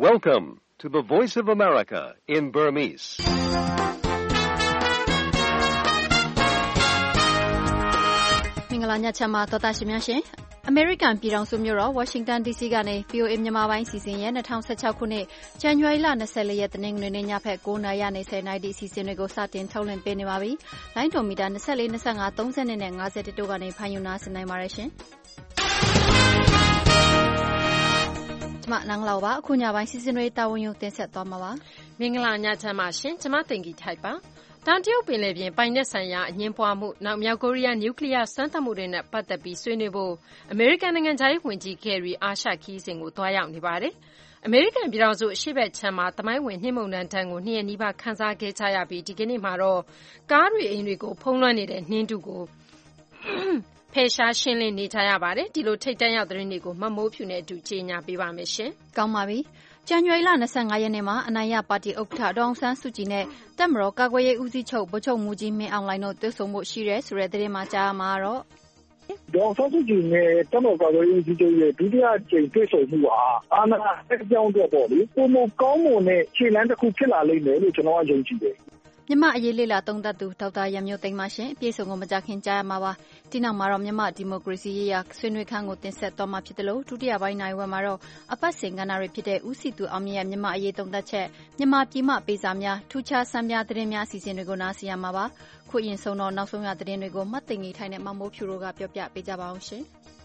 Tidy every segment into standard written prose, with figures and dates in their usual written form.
Welcome to the Voice of America in Burmese. ။မင်္ဂလာညချမ်းပါတော်တာရှင်များရှင်။ American ပြည်ထောင်စုမြို့တော် Washington DC ကနေ VOA မြန်မာပိုင်းစီစဉ်ရဲ့2016ခုနှစ်ဇန်နဝါရီလ24ရက်တနင်္ဂနွေနေ့ညဖက်9:00နာရီနဲ့10:00နာရီအစီအစဉ်တွေကိုစတင်ထုတ်လွှင့်ပေးနေပါပြီ။လိုင်းဒုံမီတာ24 25 30နဲ့50တို့ကနေဖန်ယူနာဆင်နိုင်ပါတယ်ရှင်။ကျမနန်းလောက်ပါအခုညပိုင်းစီစဉ်တွေတာဝန်ယူတင်ဆက်သွားမှာပါ။မင်္ဂလာညချမ်းပါရှင်။ကျမတင်ကြီးထိုက်ပါ။တောင်တရုတ်ပင်လယ်ပြင်ပိုင်နက်ဆိုင်ရာအငြင်းပွားမှုနောက်မြောက်ကိုရီးယားနျူကလ িয়ার စမ်းသပ်မှုတွေနဲ့ပတ်သက်ပြီးဆွေးနွေးဖို့အမေရိကန်နိုင်ငံခြားရေးဝန်ကြီးကယ်ရီအာရှခီးစဉ်ကိုတွားရောက်နေပါတယ်။အမေရိကန်ပြည်ထောင်စုအရှေ့ဘက်ခြမ်းမှာသမိုင်းဝင်နှင်းမုန်တိုင်းကို2ရက်နီးပါးခန်းစားခဲ့ကြရပြီးဒီကနေ့မှာတော့ကားတွေအိမ်တွေကိုဖုံးလွှမ်းနေတဲ့နှင်းတူကိုဖယ်ရှားရှင်းလင်းနေကြရပါတယ်။ဒီလိုထိတ်တန့်ရောက်သတင်းတွေကိုမမိုးဖြူနဲ့အတူကြေညာပေးပါမယ်ရှင်။ကောင်းပါပြီ။ဇန်နဝါရီလ25ရက်နေ့မှာအနိုင်ရပါတီဥက္ကဋ္ဌဒေါအောင်ဆန်းစုကြည်နဲ့တပ်မတော်ကာကွယ်ရေးဦးစီးချုပ်ဗိုလ်ချုပ်မှူးကြီးမင်းအောင်လှိုင်တို့တွေ့ဆုံမှုရှိတယ်ဆိုတဲ့သတင်းမှကြားမှာတော့ဒေါအောင်ဆန်းစုကြည်နဲ့တပ်မတော်ကာကွယ်ရေးဦးစီးချုပ်ရဲ့ဒုတိယကြိမ်တွေ့ဆုံမှုဟာအာဏာအပြောင်းအတွက်ပေါ့လေပုံမကောင်းမွန်တဲ့ခြေလှမ်းတစ်ခုဖြစ်လာလိမ့်မယ်လို့ကျွန်တော်ကယုံကြည်တယ်မြန်မာအရေးလေ့လာသုံးသပ်သူဒေါက်တာရန်မျိုးသိမ်းပါရှင်အပြည့်စုံကိုမကြခင်ကြားရမှာပါဒီနောက်မှာတော့မြန်မာဒီမိုကရေစီရေးရာဆွေးနွေးခန်းကိုတင်ဆက်သွားမှာဖြစ်တယ်လို့ဒုတိယပိုင်းနိုင်ဝက်မှာတော့အပတ်စဉ်ကဏ္ဍတွေဖြစ်တဲ့ဦးစီသူအောင်မြင့်ရဲ့မြန်မာအရေးသုံးသပ်ချက်မြန်မာပြည်မှပေးစာများထူးခြားဆန်းပြသတင်းများအစီအစဉ်တွေကိုနားဆင်ရမှာပါခုအရင်ဆုံးတော့နောက်ဆုံးရသတင်းတွေကိုမှတ်သိင္ဂီထိုင်နဲ့မမိုးဖြူတို့ကပြောပြပေးကြပါအောင်ရှင်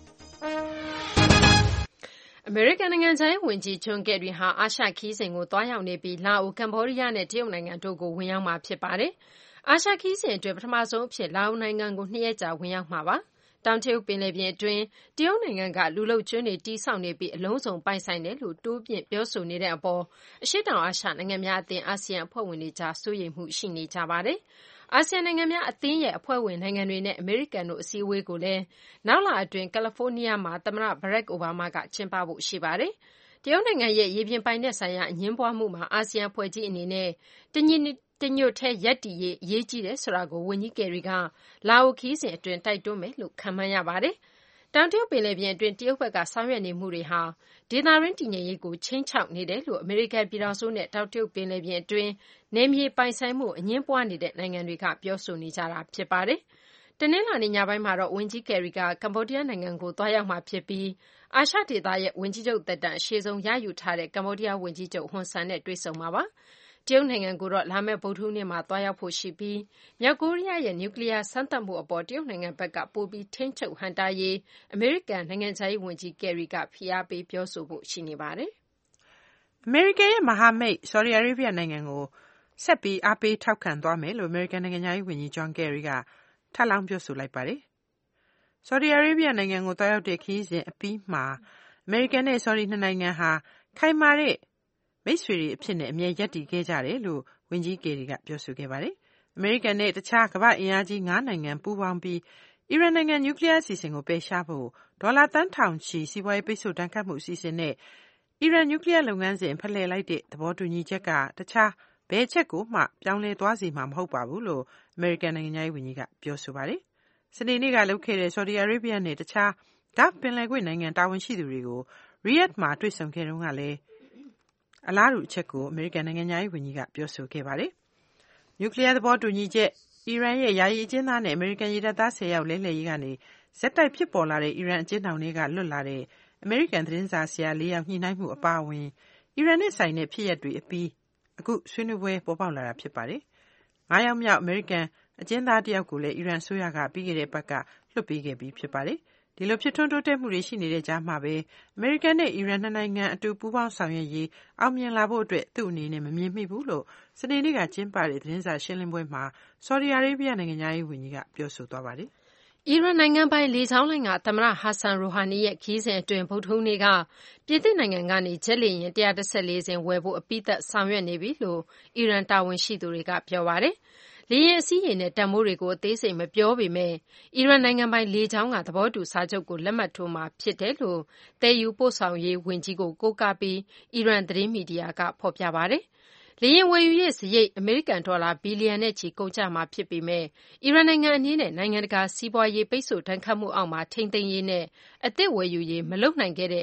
အမေရိကန်နိုင်ငံခြားရေးဝန်ကြီးဂျွန်ကယ်ရီဟာအာရှခီးစဉ်ကိုတွားရောက်နေပြီးလာအိုကမ္ဘောဒီးယားနဲ့တရုတ်နိုင်ငံတို့ကိုဝင်ရောက်မှာဖြစ်ပါတယ်။အာရှခီးစဉ်အတွင်းပထမဆုံးအဖြစ်လာအိုနိုင်ငံကို2ရက်ကြာဝင်ရောက်မှာပါ။တောင်တရုတ်ပင်လယ်ပြင်အတွင်းတရုတ်နိုင်ငံကလူလုပ်ကျွန်းတွေတည်ဆောက်နေပြီးအလုံးစုံပိုင်ဆိုင်တယ်လို့တိုးပြင့်ပြောဆိုနေတဲ့အပေါ်အရှေ့တောင်အာရှနိုင်ငံများအသင်းအာဆီယံအဖွဲ့ဝင်တွေကြားစိုးရိမ်မှုရှိနေကြပါတယ်။အာဆီယံနိုင်ငံများအသင်းရဲ့အဖွဲ့ဝင်နိုင်ငံတွေနဲ့အမေရိကန်တို့အစည်းအဝေးကိုလည်းနောက်လအတွင်းကယ်လီဖိုးနီးယားမှာသမ္မတဘရက်အိုဘားမားကကျင်းပဖို့ရှိပါတယ်။တရုတ်နိုင်ငံရဲ့ရေပြင်ပိုင်နက်ဆိုင်ရာအငြင်းပွားမှုမှာအာဆီယံအဖွဲ့ကြီးအနေနဲ့တညွတ်ထဲရပ်တည်ရေးအရေးကြီးတယ်ဆိုတာကိုဝန်ကြီးကယ်ရီကလာအိုခီးစဉ်အတွင်းတိုက်တွန်းမယ်လို့ခန့်မှန်းရပါတယ်။တောင်တရုတ်ပင်လယ်ပြင်အတွင်းတရုတ်ဘက်ကဆောင်ရွက်နေမှုတွေဟာဒေသတွင်းတည်ငြိမ်ရေးကိုခြိမ်းခြောက်နေတယ်လို့အမေရိကန်ပြည်ထောင်စုနဲ့တောင်တရုတ်ပင်လယ်ပြင်အတွင်းနယ်မြေပိုင်ဆိုင်မှုအငြင်းပွားနေတဲ့နိုင်ငံတွေကပြောဆိုနေကြတာဖြစ်ပါတယ်။တနင်္လာနေ့ညပိုင်းမှာတော့ဝန်ကြီးကယ်ရီကကမ္ဘောဒီးယားနိုင်ငံကိုသွားရောက်မှာဖြစ်ပြီးအာရှဒေသရဲ့ဝန်ကြီးချုပ်သက်တမ်းအရှည်ဆုံးရယူထားတဲ့ကမ္ဘောဒီးယားဝန်ကြီးချုပ်ဟွန်ဆန်နဲ့တွေ့ဆုံမှာပါ။တရုတ်နိုင်ငံကိုတော့လာမယ့်ဗုဒ္ဓဟူးနေ့မှာသွားရောက်ဖို့ရှိပြီးမြောက်ကိုရီးယားရဲ့နျူကလ িয়ার စမ်းသပ်မှုအပေါ်တရုတ်နိုင်ငံဘက်ကပိုပြီးထိန်းချုပ်ဟန့်တားရေးအမေရိကန်နိုင်ငံခြားရေးဝန်ကြီးကယ်ရီကဖိအားပေးပြောဆိုဖို့ရှိနေပါတယ်။အမေရိကန်ရဲ့မဟာမိတ်ဆော်ဒီအာရေဗျနိုင်ငံကိုဆက်ပြီးအားပေးထောက်ခံသွားမယ်လို့အမေရိကန်နိုင်ငံခြားရေးဝန်ကြီးဂျွန်ကယ်ရီကထပ်လောင်းပြောဆိုလိုက်ပါတယ်။ဆော်ဒီအာရေဗျနိုင်ငံကိုသွားရောက်တဲ့ခရီးစဉ်အပြီးမှာအမေရိကန်နဲ့ဆော်ဒီနှစ်နိုင်ငံဟာခိုင်မာတဲ့မိတ်ဆွေတွေအဖြစ်နဲ့အမြဲရပ်တည်ခဲ့ကြတယ်လို့ဝန်ကြီးကယ်ရီကပြောဆိုခဲ့ပါတယ်။အမေရိကန်နဲ့တခြားကမ္ဘာ့အင်အားကြီး9နိုင်ငံပူးပေါင်းပြီးအီရန်နိုင်ငံနျူကလ িয়ার အစီအစဉ်ကိုပယ်ရှားဖို့ဒေါ်လာသန်းထောင်ချီစီးပွားရေးပိတ်ဆို့တန်ခတ်မှုအစီအစဉ်နဲ့အီရန်နျူကလ িয়ার လုပ်ငန်းစဉ်ဖလှယ်လိုက်တဲ့သဘောတူညီချက်ကတခြားဘယ်ချက်ကိုမှပြောင်းလဲသွားစေမှာမဟုတ်ပါဘူးလို့အမေရိကန်နိုင်ငံခြားရေးဝန်ကြီးကပြောဆိုပါတယ်။စနေနေ့ကလုပ်ခဲ့တဲ့ဆော်ဒီအာရေဗျနဲ့တခြားဂါ့ဖ်ပင်လယ်ကွေ့နိုင်ငံတာဝန်ရှိသူတွေကိုရီယက်ဒ်မှာတွေ့ဆုံခဲ့တုန်းကလည်းအလားတူအချက်ကိုအမေရိကန်နိုင်ငံခြားရေးဝန်ကြီးကပြောဆိုခဲ့ပါတယ်။နျူကလ িয়ার သဘောတူညီချက်အီရန်ရဲ့ယာယီအကျဉ်းသားနဲ့အမေရိကန်ရေတပ်သား10ယောက်လဲလှယ်ရေးကနေဆက်တိုက်ဖြစ်ပေါ်လာတဲ့အီရန်အကျဉ်းထောင်တွေကလွတ်လာတဲ့အမေရိကန်သတင်းစာဆရာ4ယောက်ညှိနှိုင်းမှုအပါအဝင်အီရန်နဲ့ဆိုင်တဲ့ဖြစ်ရပ်တွေအပြီးအခုဆွေးနွေးပွဲပေါ်ပေါက်လာတာဖြစ်ပါတယ်။9ယောက်မြောက်အမေရိကန်အကျဉ်းသားတယောက်ကိုလည်းအီရန်အစိုးရကပြီးခဲ့တဲ့ဘက်ကလွှတ်ပေးခဲ့ပြီးဖြစ်ပါတယ်။ဒီလိုဖြစ်ထွန်းတိုးတက်မှုတွေရှိနေတဲ့ကြားမှာပဲအမေရိကန်နဲ့အီရန်နှစ်နိုင်ငံအတူပူးပေါင်းဆောင်ရွက်ရေးအောင်မြင်လာဖို့အတွက်သူ့အနေနဲ့မမြင်မိဘူးလို့စနေနေ့ကကျင်းပတဲ့သတင်းစာရှင်းလင်းပွဲမှာဆော်ဒီအာရေဗျနိုင်ငံသားရေးဝန်ကြီးကပြောဆိုသွားပါတယ်။အီရန်နိုင်ငံပိုင်လေကြောင်းလိုင်းကသမ္မတဟာဆန်ရူဟာနီရဲ့ခရီးစဉ်အတွင်းဗုဒ္ဓဟူးနေ့ကပြင်သစ်နိုင်ငံကနေဂျက်လေယာဉ်114စင်းဝယ်ဖို့အပြီးသတ်ဆောင်ရွက်နေပြီလို့အီရန်တာဝန်ရှိသူတွေကပြောပါတယ်။လေယာဉ်အစီးရေနဲ့တန်ဖိုးတွေကိုအသေးစိတ်မပြောပေမဲ့အီရန်နိုင်ငံပိုင်လေကြောင်းကသဘောတူစာချုပ်ကိုလက်မှတ်ထိုးမှာဖြစ်တယ်လို့သယ်ယူပို့ဆောင်ရေးဝန်ကြီးကိုကိုးကားပြီးအီရန်သတင်းမီဒီယာကဖော်ပြပါတယ်။လေယာဉ်ဝယ်ယူရေးစရိတ်အမေရိကန်ဒေါ်လာဘီလီယံနဲ့ချီကုန်ကျမှာဖြစ်ပေမဲ့အီရန်နိုင်ငံအနေနဲ့နိုင်ငံတကာစီးပွားရေးပိတ်ဆို့ဒဏ်ခတ်မှုအောက်မှာထိန်းသိမ်းရေးနဲ့အသစ်ဝယ်ယူရေးမလုပ်နိုင်ခဲ့တဲ့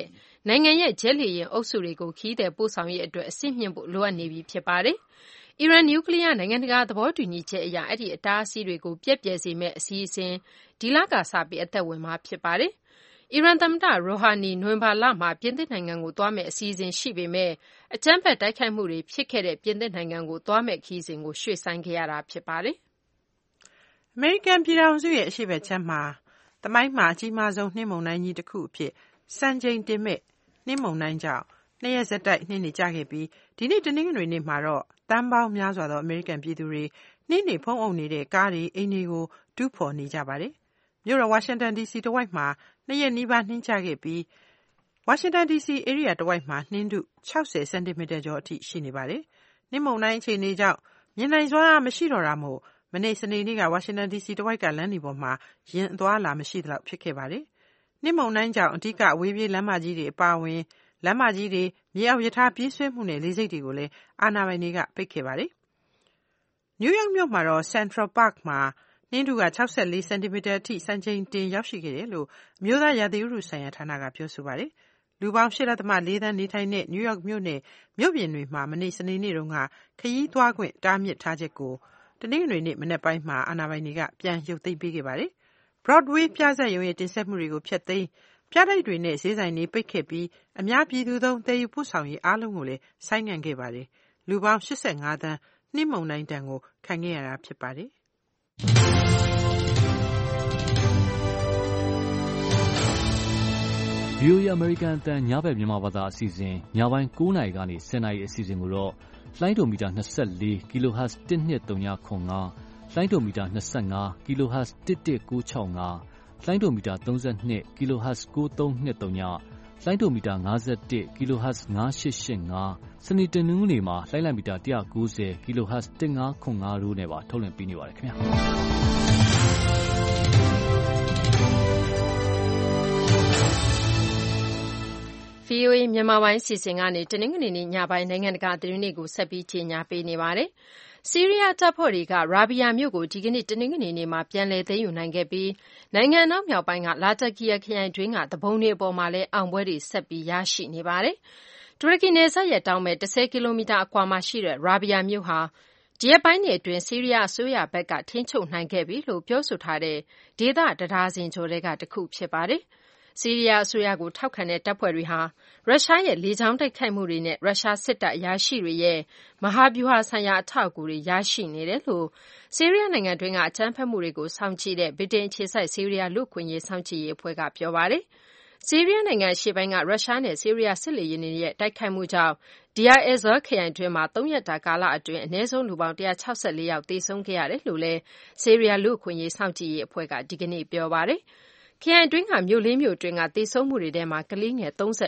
နိုင်ငံရဲ့ဂျက်လေယာဉ်အုပ်စုတွေကိုခရီးသည်ပို့ဆောင်ရေးအတွက်အဆင့်မြင့်ဖို့လိုအပ်နေပြီဖြစ်ပါတယ်။အီရန်နျူကလ িয়ার နိုင်ငံတကာသဘောတူညီချက်အရအဲ့ဒီအတားအဆီးတွေကိုပျက်ပြယ်စေမယ့်အစီအစဉ်ဒီလကစပြီးအသက်ဝင်မှာဖြစ်ပါတယ်။အီရန်သမ္မတရိုဟာနီနိုဝင်ဘာလမှာပြင်သစ်နိုင်ငံကိုသွားမယ့်အစီအစဉ်ရှိပေမဲ့အကြမ်းဖက်တိုက်ခိုက်မှုတွေဖြစ်ခဲ့တဲ့ပြင်သစ်နိုင်ငံကိုသွားမယ့်ခရီးစဉ်ကိုရွှေ့ဆိုင်းခဲ့ရတာဖြစ်ပါတယ်။အမေရိကန်ပြည်ထောင်စုရဲ့အရှေ့ဘက်ခြမ်းမှာသမိုင်းမှာအကြီးမားဆုံးနှင်းမုန်တိုင်းကြီးတစ်ခုအဖြစ်စံချိန်တင်မဲ့နှင်းမုန်တိုင်းကြောင့်2 ရက်ဆက်တိုက်နှင်းနေကြခဲ့ပြီးဒီနေ့တနင်္ဂနွေနေ့မှာတော့တန်းပေါင်းများစွာသောအမေရိကန်ပြည်သူတွေနှင်းနေဖုံးအုပ်နေတဲ့ကားတွေအိမ်တွေကိုတူးဖော်နေကြပါတယ်။မြို့တော်ဝါရှင်တန် DC တဝိုက်မှာ2 ရက်နီးပါးနှင်းကျခဲ့ပြီးဝါရှင်တန် DC ဧရိယာတဝိုက်မှာနှင်းထု60 စင်တီမီတာကျော်အထိရှိနေပါတယ်။နှင်းမုန်တိုင်းအခြေအနေကြောင့်မြင်နိုင်စွမ်းအားမရှိတော့တာမို့မနေ့စနေနေ့ကဝါရှင်တန် DC တဝိုက်ကလမ်းတွေပေါ်မှာယာဉ်အသွားအလာမရှိသလောက်ဖြစ်ခဲ့ပါတယ်။နှင်းမုန်တိုင်းကြောင့်အဓိကအဝေးပြေးလမ်းမကြီးတွေအပါအဝင်လမ်းမကြီးတွေမြေအောက်ရထားပြေးဆွဲမှုနဲ့လေဆိပ်တွေကိုလည်းအာဏာပိုင်တွေကပိတ်ခဲ့ပါတယ်။နယူးယောက်မြို့မှာတော့ Central Park မှာနှင်းထုက64 စင်တီမီတာအထိစံချိန်တင်ရောက်ရှိခဲ့တယ်လို့အမျိုးသားရာသီဥတုဆိုင်ရာဌာနကပြောဆိုပါတယ်။လူပေါင်း 8.4 သန်းနေထိုင်တဲ့နယူးယောက်မြို့နဲ့မြို့ပြင်တွေမှာမနေ့စနေနေ့တုန်းကခရီးသွားခွင့်တားမြစ်ထားချက်ကိုတနင်္ဂနွေနေ့မနက်ပိုင်းမှာအာဏာပိုင်တွေကပြန်ရုပ်သိမ်းပေးခဲ့ပါတယ်။ Broadway ပြဇာတ်ရုံရဲ့တင်ဆက်မှုတွေကိုဖျက်သိမ်းပြတိုက်တွေနဲ့ဈေးဆိုင်တွေပိတ်ခဲ့ပြီးအများပြည်သူသုံးသယ်ယူပို့ဆောင်ရေးအားလုံးကိုလည်းဆိုင်းငံ့ခဲ့ပါတယ်။လူပေါင်း85 သန်းနှင်းမုန်တိုင်းတန်ကိုခံခဲ့ရတာဖြစ်ပါတယ်။ VOA American အသံညဘက်မြန်မာဘာသာအစီအစဉ်ညပိုင်း9နာရီကနေ10နာရီအစီအစဉ်ကိုတော့လိုင်းဒိုမီတာ24 kHz 12395လိုင်းဒိုမီတာ25 kHz 11965လိုင်းဒိုမီတာ32 kHz 9323ညလိုင်းဒိုမီတာ51 kHz 9885စနေတနင်္ဂနွေနေ့မှာလိုင်းလိုက်မီတာ190 kHz 1505တို့နဲ့ပါထုတ်လွှင့်ပေးနေပါတယ်ခင်ဗျာ VOA မြန်မာပိုင်းစီစဉ်ကနေတနင်္ဂနွေနေ့ညပိုင်းနိုင်ငံတကာသတင်းတွေကိုဆက်ပြီးကြေညာပေးနေပါတယ်။ဆီးရီးယားတပ်ဖွဲ့တွေကရာဘီယာမြို့ကိုဒီကနေ့တနင်္ဂနွေနေ့မှာပြန်လည်သိမ်းယူနိုင်ခဲ့ပြီးနိုင်ငံအနောက်မြောက်ပိုင်းကလာတာကီယာခရိုင်တွင်းကတဘုံတွေအပေါ်မှာလည်းအောင်ပွဲတွေဆက်ပြီးရရှိနေပါတယ်။တူရကီနယ်စပ်ရဲ့တောင်ဘက်10 ကီလိုမီတာအကွာမှာရှိတဲ့ရာဘီယာမြို့ဟာဒီရက်ပိုင်းတွေအတွင်းဆီးရီးယားအစိုးရဘက်ကထိန်းချုပ်နိုင်ခဲ့ပြီလို့ပြောဆိုထားတဲ့ဒေသတဒါဇင်ကျော်တွေကတခုဖြစ်ပါတယ်။ဆီးရီးယားအစိုးရကိုထောက်ခံတဲ့တပ်ဖွဲ့တွေဟာရုရှားရဲ့လေကြောင်းတိုက်ခိုက်မှုတွေနဲ့ရုရှားစစ်တပ်အရာရှိတွေရဲ့မဟာဗျူဟာဆိုင်ရာအထောက်အကူတွေရရှိနေတယ်လို့ဆီးရီးယားနိုင်ငံတွင်းကအကြမ်းဖက်မှုတွေကိုစောင့်ကြည့်တဲ့ဗြိတိန်အခြေစိုက်ဆီးရီးယားလူ့အခွင့်အရေးစောင့်ကြည့်ရေးအဖွဲ့ကပြောပါတယ်။ဆီးရီးယားနိုင်ငံအရှေ့ပိုင်းကရုရှားနဲ့ဆီးရီးယားစစ်လေယာဉ်တွေရဲ့တိုက်ခိုက်မှုကြောင့်Deir ez-Zor ခရိုင်တွင်းမှာ3 ရက်တာကာလအတွင်းအနည်းဆုံးလူပေါင်း164ယောက်သေဆုံးခဲ့ရတယ်လို့လည်းဆီးရီးယားလူ့အခွင့်အရေးစောင့်ကြည့်ရေးအဖွဲ့ကဒီကနေ့ပြောပါတယ်။ခရိုင်တွင်းကမြို့4မြို့တွင်းကသေဆုံးမှုတွေထဲမှာကလေးငယ်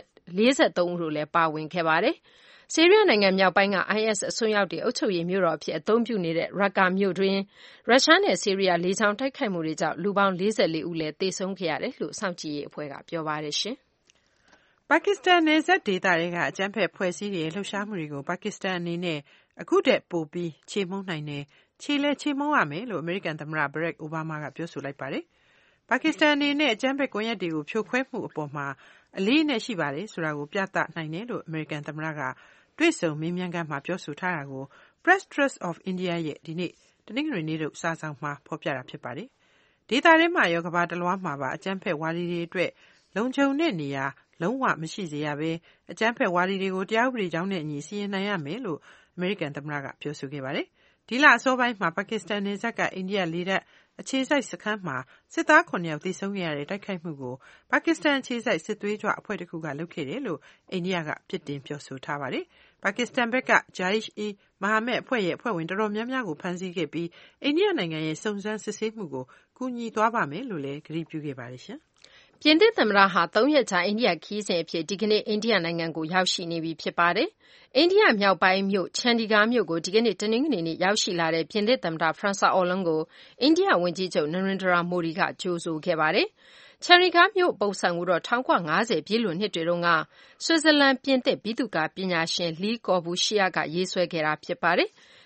43ဦးတို့လည်းပါဝင်ခဲ့ပါတယ်။ဆီးရီးယားနိုင်ငံမြောက်ပိုင်းက IS အစွန်းရောက်တွေအုပ်ချုပ်ရေးမြို့တော်အဖြစ်အသုံးပြုနေတဲ့ရက္ကာမြို့တွင်းရုရှားနဲ့ဆီးရီးယားလေကြောင်းတိုက်ခိုက်မှုတွေကြောင့်လူပေါင်း44ဦးလည်းသေဆုံးခဲ့ရတယ်လို့စောင့်ကြည့်ရေးအဖွဲ့ကပြောပါတယ်ရှင်။ပါကစ္စတန်နယ်စပ်ဒေသတွေကအကြမ်းဖက်ဖွဲ့စည်းတဲ့လှုပ်ရှားမှုတွေကိုပါကစ္စတန်အနေနဲ့အခုတည်းပိုပြီးချေမှုန်းနိုင်တယ်ခြေမှုန်းရမယ်လို့အမေရိကန်သမ္မတဘရက်အိုဘားမားကပြောဆိုလိုက်ပါတယ်။ပါကစ္စတန်အနေနဲ့အကြမ်းဖက်ကွန်ရက်တွေကိုဖြိုခွဲမှုအပေါ်မှာအလေးအနက်ရှိပါတယ်ဆိုတာကိုပြသနိုင်တယ်လို့အမေရိကန်သမ္မတကတွေ့ဆုံမေးမြန်းခန်းမှာပြောဆိုထားတာကို Press Trust of India ရဲ့ဒီနေ့တနင်္ဂနွေနေ့စာစောင်မှာဖော်ပြတာဖြစ်ပါတယ်။ဒေသထဲမှာရောကမ္ဘာတလွှားမှာပါအကြမ်းဖက်ဝါဒီတွေအတွက်လုံခြုံတဲ့နေရာလုံးဝမရှိစေရဘဲအကြမ်းဖက်ဝါဒီတွေကိုတရားဥပဒေကြောင်းနဲ့အညီစီရင်နိုင်ရမယ်လို့အမေရိကန်သမ္မတကပြောဆိုခဲ့ပါတယ်။ဒီလအစောပိုင်းမှာပါကစ္စတန်နယ်စပ်ကအိန္ဒိယလေတပ်အခြေစိုက်စခန်းမှာစစ်သား9ယောက်သေဆုံးခဲ့ရတဲ့တိုက်ခိုက်မှုကိုပါကစ္စတန်အခြေစိုက်စစ်သွေးကြွအဖွဲ့တစ်ခုကလုပ်ခဲ့တယ်လို့အိန္ဒိယကပြစ်တင်ပြောဆိုထားပါတယ်။ပါကစ္စတန်ဘက်က Jaish-e Mohammed အဖွဲ့ရဲ့အဖွဲ့ဝင်တော်တော်များများကိုဖမ်းဆီးခဲ့ပြီးအိန္ဒိယနိုင်ငံရဲ့စုံစမ်းစစ်ဆေးမှုကိုကူညီသွားပါမယ်လို့လည်းကတိပြုခဲ့ပါတယ်ရှင်။ပြင်သစ်သမ္မတဟာ3ရက်ကြာအိန္ဒိယခရီးစဉ်အဖြစ်ဒီကနေ့အိန္ဒိယနိုင်ငံကိုရောက်ရှိနေပြီဖြစ်ပါတယ်။အိန္ဒိယမြောက်ပိုင်းမြို့ချန်ဒီဂါမြို့ကိုဒီကနေ့တနင်္ဂနွေနေ့ရောက်ရှိလာတဲ့ပြင်သစ်သမ္မတဖရန်ဆွာအော်လန်းကိုအိန္ဒိယဝန်ကြီးချုပ်နရင်ဒရာမိုဒီကကြိုဆိုခဲ့ပါတယ်။ချန်ဒီဂါမြို့ပုံစံကိုတော့1950ပြည့်လွန်နှစ်တွေတုန်းကဆွစ်ဇာလန်ပြင်သစ်ဗိသုကာပညာရှင်လီကော်ဘူရှီယာကရေးဆွဲခဲ့တာဖြစ်ပါတယ်။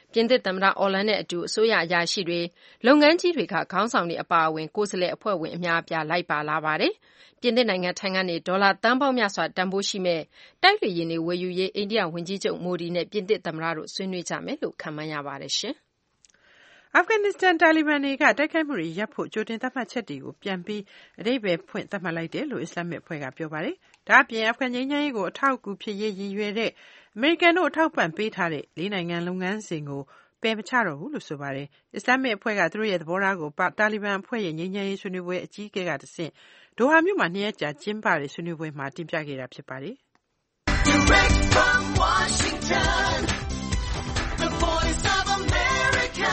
ပြင်သစ်သမ္မတအော်လန်နဲ့အတူအစိုးရအရာရှိတွေလုပ်ငန်းကြီးတွေကခေါင်းဆောင်တွေအပါအဝင်ကိုယ်စားလှယ်အဖွဲ့ဝင်အများအပြားလိုက်ပါလာပါတယ်။ပြင်သစ်နိုင်ငံထံကနေဒေါ်လာသန်းပေါင်းများစွာတန်ဖိုးရှိမဲ့တိုက်လေယာဉ်တွေဝယ်ယူရေးအိန္ဒိယဝန်ကြီးချုပ်မိုဒီနဲ့ပြင်သစ်သမ္မတတို့ဆွေးနွေးကြမယ်လို့ခန့်မှန်းရပါတယ်ရှင်။အာဖဂန်နစ္စတန်တာလီဘန်တွေကတိုက်ခိုက်မှုတွေရပ်ဖို့ကြိုတင်သတ်မှတ်ချက်တွေကိုပြန်ပြီးအဓိပ္ပာယ်ဖွင့်သတ်မှတ်လိုက်တယ်လို့အစ္စလာမစ်အဖွဲ့ကပြောပါတယ်။ဒါ့အပြင်အာဖဂန်ငြိမ်းချမ်းရေးကိုအထောက်အကူဖြစ်ရေးရည်ရွယ်တဲ့အမေရိကန်တို့အထောက်ပံ့ပေးထားတဲ့၄နိုင်ငံလုပ်ငန်းစဉ်ကိုပယ်မချတော့ဘူးလို့ဆိုပါတယ်။အစ္စလာမစ်အဖွဲ့ကသူတို့ရဲ့သဘောထားကိုတာလီဘန်အဖွဲ့ရဲ့ငြိမ်းချမ်းရေးဆွေးနွေးပွဲအကြီးအကဲကတဆင့်ဒိုဟာမြို့မှာ2ရက်ကြာကျင်းပတဲ့ဆွေးနွေးပွဲမှာတင်ပြခဲ့တာဖြစ်ပါတယ်။ Direct from Washington, the voice of America.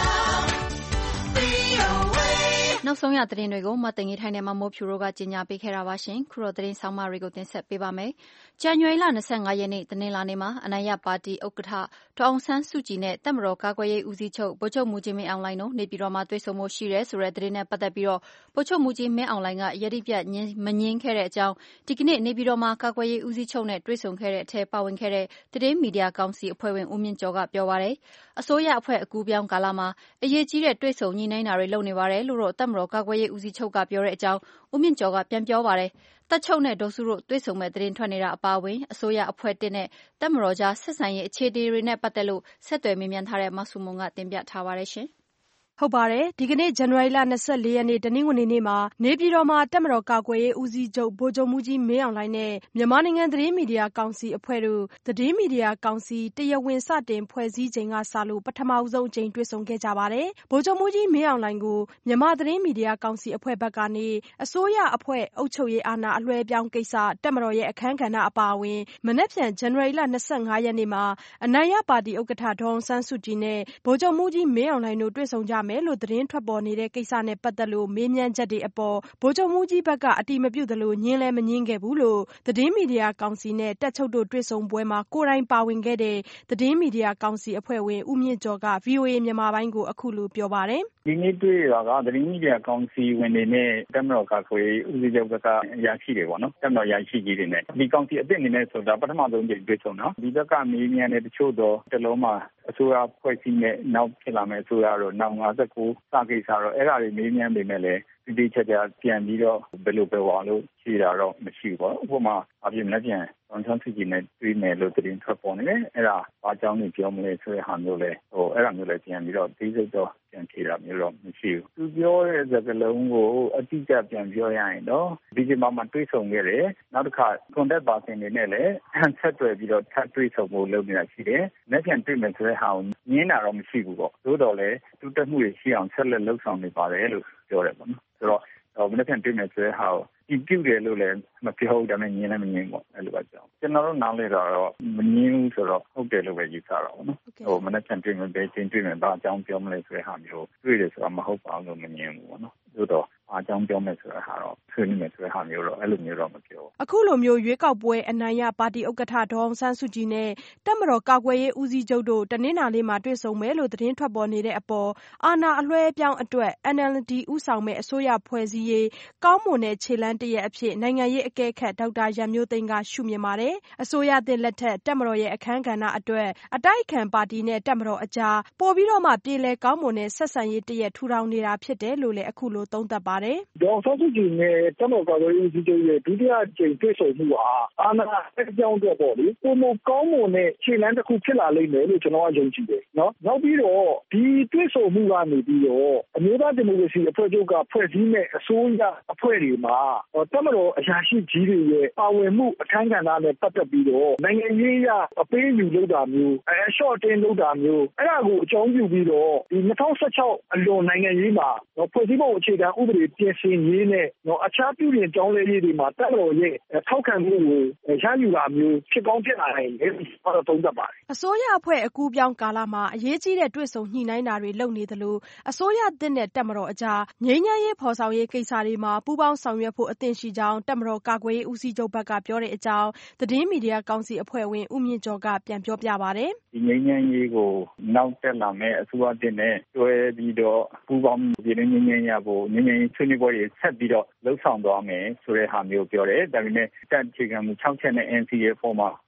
နောက်ဆုံးရသတင်းတွေကိုမသိင်္ဂီထိုင်းနဲ့မမိုးဖြူတို့ကကြီးညာပေးခဲ့တာပါရှင်။ခုတော့သတင်းဆောင်မတွေကိုတင်ဆက်ပေးပါမယ်။ဇန်နဝါရီလ25ရက်နေ့တနင်္လာနေ့မှာအနိုင်ရပါတီဥက္ကဋ္ဌဒေါ်အောင်ဆန်းစုကြည်နဲ့တပ်မတော်ကာကွယ်ရေးဦးစီးချုပ်ဗိုလ်ချုပ်မှူးကြီးမင်းအောင်လှိုင်တို့နေပြည်တော်မှာတွေ့ဆုံမှုရှိတယ်ဆိုတဲ့သတင်းနဲ့ပတ်သက်ပြီးတော့ဗိုလ်ချုပ်မှူးကြီးမင်းအောင်လှိုင်ကယတိပြတ်မငြင်းခဲ့တဲ့အကြောင်းဒီကနေ့နေပြည်တော်မှာကာကွယ်ရေးဦးစီးချုပ်နဲ့တွေ့ဆုံခဲ့တဲ့အထက်ပါဝင်ခဲ့တဲ့သတင်းမီဒီယာကောင်စီအဖွဲ့ဝင်ဦးမြင့်ကျော်ကပြောပါတယ်။အစိုးရအဖွဲ့အကူပြောင်းကာလမှာအရေးကြီးတဲ့တွေ့ဆုံညှိနှိုင်းတာတွေလုပ်နေပါတယ်လို့တော့တပ်မတော်ကာကွယ်ရေးဦးစီးချုပ်ကပြောတဲ့အကြောင်းဦးမြင့်ကျော်ကပြန်ပြောပါတယ်။တပ်ချုပ်နဲ့ဒေါ်စုတို့တွေ့ဆုံမဲ့သတင်းထွက်နေတာအပါအဝင်အစိုးရအဖွဲ့တစ်နဲ့တပ်မတော်ကြားဆက်ဆံရေးအခြေအနေတွေနဲ့ပတ်သက်လို့ဆက်သွယ်မေးမြန်းထားတဲ့မဆုမွန်ကတင်ပြထားပါတယ်ရှင်။ဟုတ်ပါတယ်ဒီကနေ့ဇန်နဝါရီလ24ရက်နေ့တနင်္ဂနွေနေ့မှာနေပြည်တော်မှာတပ်မတော်ကာကွယ်ရေးဦးစီးချုပ်ဗိုလ်ချုပ်မှူးကြီးမင်းအောင်လှိုင်နဲ့မြန်မာနိုင်ငံသတင်းမီဒီယာကောင်စီအဖွဲ့တို့သတင်းမီဒီယာကောင်စီတရားဝင်စတင်ဖွဲ့စည်းချိန်ကစလို့ပထမဆုံးအကြိမ်တွေ့ဆုံခဲ့ကြပါတယ်ဗိုလ်ချုပ်မှူးကြီးမင်းအောင်လှိုင်ကိုမြန်မာသတင်းမီဒီယာကောင်စီအဖွဲ့ဘက်ကနေအစိုးရအဖွဲ့အုပ်ချုပ်ရေးအာဏာအလွှဲပြောင်းကိစ္စတပ်မတော်ရဲ့အခမ်းကဏ္ဍအပါအဝင်မနက်ဖြန်ဇန်နဝါရီလ25ရက်နေ့မှာအနိုင်ရပါတီဥက္ကဋ္ဌဒေါ်အောင်ဆန်းစုကြည်နဲ့ဗိုလ်ချုပ်မှူးကြီးမင်းအောင်လှိုင်တို့တွေ့ဆုံကြမယ်လို့သတင်းထွက်ပေါ်နေတဲ့ကိစ္စနဲ့ပတ်သက်လို့မေးမြန်းချက်တွေအပေါ်ဗိုလ်ချုပ်မှူးကြီးဘက်ကအတည်မပြုသလိုညင်းလဲမညင်းခဲ့ဘူးလို့သတင်းမီဒီယာကောင်စီနဲ့တပ်ချုပ်တို့တွေ့ဆုံပွဲမှာကိုယ်တိုင်ပါဝင်ခဲ့တဲ့သတင်းမီဒီယာကောင်စီအဖွဲ့ဝင်ဦးမြင့်ကျော်က VOA မြန်မာပိုင်းကိုအခုလိုပြောပါတယ်ဒီနေ့တွေ့ရတာကသတင်းမီဒီယာကောင်စီဝင်တွေနဲ့တပ်မတော်ကာကွယ်ဦးစီးချုပ်ကအရာရှိတွေပေါ့နော်တပ်မတော်အရာရှိကြီးတွေနဲ့ဒီကောင်စီအသစ်အနေနဲ့ဆိုတာပထမဆုံးကြိမ်တွေ့ဆုံနော်ဒီဘက်ကမေးမြန်းတဲ့တချို့တော့တလုံးမှာအစိုးရဖွဲ့စည်းနဲ့နောက်ဖြစ်လာမယ့်အစိုးရတော့နောက်59စကိစ္စတော့အဲ့ဒါတွေမေးမြန်းပေမဲ့လည်းဒီတိကျကျပြန်ပြီးတော့ဘယ်လိုပဲဝါလို့ရှိတာတော့မရှိဘူးပေါ့ဥပမာအပြင်လည်းပြန်ဝန်ထမ်းစုကြီးနဲ့တွေ့မယ်လို့သတင်းထွက်ပေါ်နေတယ်အဲ့ဒါဘာကြောင့်လဲပြောမလဲဆိုတဲ့ဟာမျိုးလဲအဲ့ဒါမျိုးလဲပြန်ပြီးတော့သိစိတ်တော့ပြန်ဖြေတာမျိုးတော့မရှိဘူးသူပြောတဲ့စကားလုံးကိုအတိအကျပြန်ပြောရရင်တော့ဒီချိန်မှာတွေ့ဆုံခဲ့တယ်နောက်တစ်ခါ contact person တွေနဲ့လည်းဆက်သွယ်ပြီးတော့ထပ်တွေ့ဆုံဖို့လုပ်နေတာရှိတယ်လက်ပြန်တွေ့မယ်ဆိုတဲ့ဟာကိုညင်းတာတော့မရှိဘူးပေါ့သို့တော်လည်းတူတက်မှုတွေရှိအောင်ဆက်လက်လှုပ်ဆောင်နေပါတယ်လို့ပြောတယ်ပေါ့နော်ဆိုတော့မနေ့ကတွေ့မယ်ဆိုတဲ့ဟာကိုပြုတယ်လို့လည်းမပြောဘူးဒါပေမဲ့ညင်းလည်းမညင်းပေါ့အဲ့လိုပါကြောင်းကျွန်တော်တို့နားလဲတော့မညင်းဘူးဆိုတော့ဟုတ်တယ်လို့ပဲယူဆတာပေါ့နော်မနေ့ကတွေ့မယ်ပဲချင်းတွေ့မယ်ဘာအကြောင်းပြောမလဲဆိုတဲ့ဟာမျိုးတွေ့တယ်ဆိုတာမဟုတ်ပါဘူးလို့မညင်းဘူးပေါ့နော်သို့တော့အကြောင်းပြောမယ်ဆိုတဲ့ဟာတော့ဆွေးနွေးမယ်ဆိုတဲ့ဟာမျိုးတော့အဲ့လိုမျိုးတော့မပြောဘူးအခုလိုမျိုးရွေးကောက်ပွဲအနိုင်ရပါတီဥက္ကဋ္ဌဒေါ်အောင်ဆန်းစုကြည်နဲ့တပ်မတော်ကာကွယ်ရေးဦးစီးချုပ်တို့တနင်္လာနေ့မှာတွေ့ဆုံမယ်လို့သတင်းထွက်ပေါ်နေတဲ့အပေါ်အာဏာအလွှဲပြောင်းအတွက် NLD ဦးဆောင်မဲ့အစိုးရဖွဲ့စည်းရေးကောင်းမွန်တဲ့ခြေလှမ်းတစ်ရပ်အဖြစ်နိုင်ငံရေးအကဲခတ်ဒေါက်တာရန်မျိုးသိမ်းကရှုမြင်ပါတယ်အစိုးရသစ်လက်ထက်တပ်မတော်ရဲ့အခမ်းကဏ္ဍအတွက်အတိုက်အခံပါတီနဲ့တပ်မတော်အကြားပိုပြီးတော့မှပြည်လဲကောင်းမွန်တဲ့ဆက်ဆံရေးတစ်ရပ်ထူထောင်နေတာဖြစ်တယ်လို့လည်းအခုလိုသုံးသပ်ပါတယ်ဒေါ်အောင်ဆန်းစုကြည်နဲ့တပ်မတော်ကာကွယ်ရေးဦးစီးချုပ်ရဲ့ဒုတိယကြိမ်တွေ့ဆုံမှုဟာအာဏာအပြောင်းအတွက်ပေါ့လေပုံမကောင်းမွန်တဲ့ခြေလှမ်းတစ်ခုဖြစ်လာလိမ့်မယ်လို့ကျွန်တော်ကယုံကြည်တယ်နော်နောက်ပြီးတော့ဒီတွေ့ဆုံမှုကနေပြီးတော့အမျိုးသားဒီမိုကရေစီအဖွဲ့ချုပ်ကဖွဲ့စည်းမဲ့အစိုးရအဖွဲ့တွေမှာတပ်မတော်အရာရှိကြီးတွေရဲ့ပါဝင်မှုအခမ်းကဏ္ဍနဲ့ပတ်သက်ပြီးတော့နိုင်ငံရေးအရအပေးယူလုပ်တာမျိုးအရှော့အတင်းလုပ်တာမျိုးအဲ့ဒါကိုအကြောင်းပြုပြီးတော့ဒီ2016အလွန်နိုင်ငံရေးမှာဖွဲ့စည်းပုံအခြေခံဥပဒေပြင်ဆင်ရေးနဲ့အခြားပြုပြင်ပြောင်းလဲရေးတွေမှာတပ်မတော်ရဲ့ထောက်ခံမှုကိုရယူတာမျိုးဖြစ်ကောင်းဖြစ်လာနိုင်တယ်လို့သုံးသပ်ပါတယ်အစိုးရအဖွဲ့အကူပြောင်းကာလမှာအရေးကြီးတဲ့တွေ့ဆုံညှိနှိုင်းတာတွေလုပ်နေသလိုအစိုးရသစ်နဲ့တပ်မတော်အကြားငြိမ်းချမ်းရေးဖော်ဆောင်ရေးကိစ္စတွေမှာပူးပေါင်းဆောင်ရွက်ဖို့အသင့်ရှိကြောင်းတပ်မတော်ကာကွယ်ရေးဦးစီးချုပ်ဘက်ကပြောတဲ့အကြောင်းသတင်းမီဒီယာကောင်စီအဖွဲ့ဝင်ဦးမြင့်ကျော်ကပြန်ပြောပြပါတယ်ဒီငြိမ်းချမ်းရေးကိုနောက်တက်လာမဲ့အစိုးရသစ်နဲ့တွဲပြီးတော့ပူးပေါင်းပြည်တွင်းငြိမ်းချမ်းရေးကိုငြိမ်းချမ်းရေးဆွေးနွေးပွဲတွေဆက်ပြီးတော့လှုပ်ဆောင်သွားမယ်ဆိုတဲ့ဟာမျိုးပြောတယ်ဒါပေမဲ့တပ်အခြေခံမှု6ချက်နဲ့ NCA ပေါ်မှာဖြ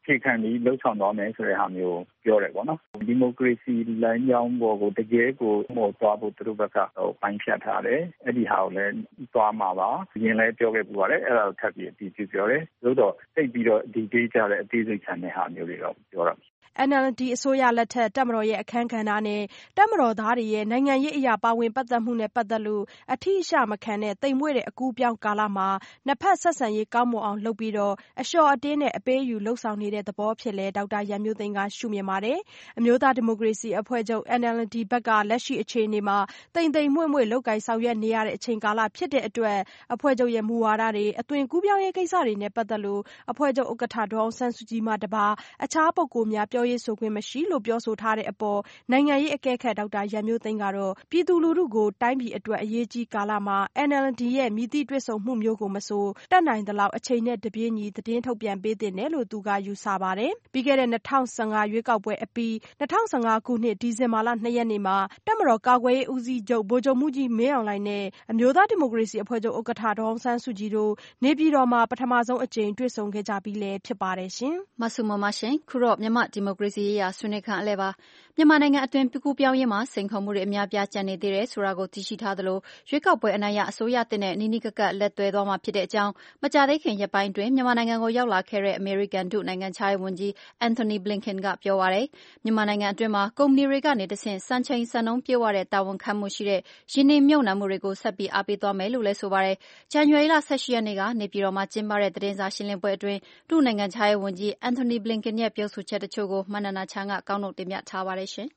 အခြေခံပြီးလှုပ်ဆောင်သွားမယ်ဆိုတဲ့ဟာမျိုးပြောတယ်ပေါ့နော်ဒီမိုကရေစီလမ်းကြောင်းပေါ်ကိုတကယ်ကိုသွားဖို့သူတို့ဘက်ကပိုင်းဖြတ်ထားတယ်အဲ့ဒီဟာကိုလည်းသွားမှာပါရင်လည်းပြောခဲ့ပူပါတယ်အဲ့ဒါကိုထပ်ပြီးအတည်ပြုပြောတယ်သို့တော့သိပြီးတော့ဒီဒေးကြတဲ့အသေးစိတ်ခံတဲ့ဟာမျိုးတွေတော့ပြောရမယ် NLD အစိုးရလက်ထက်တပ်မတော်ရဲ့အခမ်းကဏ္ဍနဲ့တပ်မတော်သားတွေရဲ့နိုင်ငံရေးအရာပါဝင်ပတ်သက်မှုနဲ့ပတ်သက်လို့အထီးအရှမခံတဲ့တိမ်မွေ့တဲ့အကူပြောင်းကာလမှာနှစ်ဖက်ဆက်ဆံရေးကောင်းမွန်အောင်လုပ်ပြီးတော့အလျှော့အတင်းနဲ့အပေးယူလှုပ်ဆောင်နေတဲ့သဘောဖြစ်လဲဒေါက်တာရန်မျိုးသိန်းကရှုမြင်ပါတယ်။အမျိုးသားဒီမိုကရေစီအဖွဲ့ချုပ် NLD ဘက်ကလက်ရှိအခြေအနေမှာတိမ်တိမ်မွေ့မွေ့လုပ်ကိုင်ဆောင်ရွက်နေရတဲ့အချိန်ကာလဖြစ်တဲ့အတွက်အဖွဲ့ချုပ်ရဲ့မူဝါဒတွေအသွင်ကူးပြောင်းရေးကိစ္စတွေနဲ့ပတ်သက်လို့အဖွဲ့ချုပ်ဥက္ကဋ္ဌဒေါ်အောင်ဆန်းစုကြည်မှတပါအခြားပုဂ္ဂိုလ်များပြောရေးဆိုခွင့်မရှိလို့ပြောဆိုထားတဲ့အပေါ်နိုင်ငံရေးအကဲခတ်ဒေါက်တာရန်မျိုးသိန်းကတော့ပြည်သူလူထုကိုတိုင်းပြည်အတွက်အရေးကြီးကာလမှာ NLD ရဲ့မြည်သည့်တွေ့ဆုံမှုမျိုးကိုမဆိုတတ်နိုင်သလောက်အချိန်နဲ့တပြေးညီသတင်းထုတ်ပြန်ပေးသင့်တယ်လို့သူကယူဆပါတယ်။ပြီးခဲ့တဲ့2015ရွေးကောက်ပွဲအပြီး2015ခုနှစ်ဒီဇင်ဘာလ2ရက်နေ့မှာတပ်မတော်ကာကွယ်ရေးဦးစီးချုပ်ဗိုလ်ချုပ်မှူးကြီးမင်းအောင်လှိုင်နဲ့အမျိုးသားဒီမိုကရေစီအဖွဲ့ချုပ်ဥက္ကဋ္ဌဒေါ်အောင်ဆန်းစုကြည်တို့နေပြည်တော်မှာပထမဆုံးအကြိမ်တွေ့ဆုံခဲ့ကြပြီးလည်းဖြစ်ပါတယ်ရှင်။မဆုမမရှင်ခုတော့မြန်မာဒီမိုကရေစီရေးရာဆွေးနွေးခန်းအလဲပါမြန်မာနိုင်ငံအတွင်းကူးပြောင်းရေးမှာစိန်ခေါ်မှုတွေအများပြားကျန်နေသေးတယ်ဆိုတာကိုသိရှိထားသလိုရွေးကောက်ပွဲအနိုင်ရအစိုးရတင်တဲ့နီးနီးကပ်ကပ်လက်တွဲသွားမှာဖြစ်တဲ့အကြောင်းမကြာသေးခင်ရက်ပိုင်းတွင်မြန်မာနိုင်ငံကိုရောက်လာခဲ့တဲ့အမေရိကန်ဒုနိုင်ငံခြားရေးဝန်ကြီးအန်ထိုနီဘလင်ကန်ကပြောပါရယ်မြန်မာနိုင်ငံအတွင်းမှာကုမ္ပဏီတွေကနေတဆင့်စံချိန်စံနှုန်းပြည့်ဝတဲ့တာဝန်ခံမှုရှိတဲ့ရင်းနှီးမြှုပ်နှံမှုတွေကိုဆက်ပြီးအားပေးသွားမယ်လို့လည်းဆိုပါရယ်ဇန်နဝါရီလ18ရက်နေ့ကနေပြည်တော်မှာကျင်းပတဲ့သတင်းစာရှင်းလင်းပွဲအတွင်းဒုနိုင်ငံခြားရေးဝန်ကြီးအန်ထိုနီဘလင်ကန်ရဲ့ပြောဆိုချက်တချို့ကိုမနန္ဒာချမ်းကကောက်နှုတ်တင်ပြထားပါတယ်ရှင်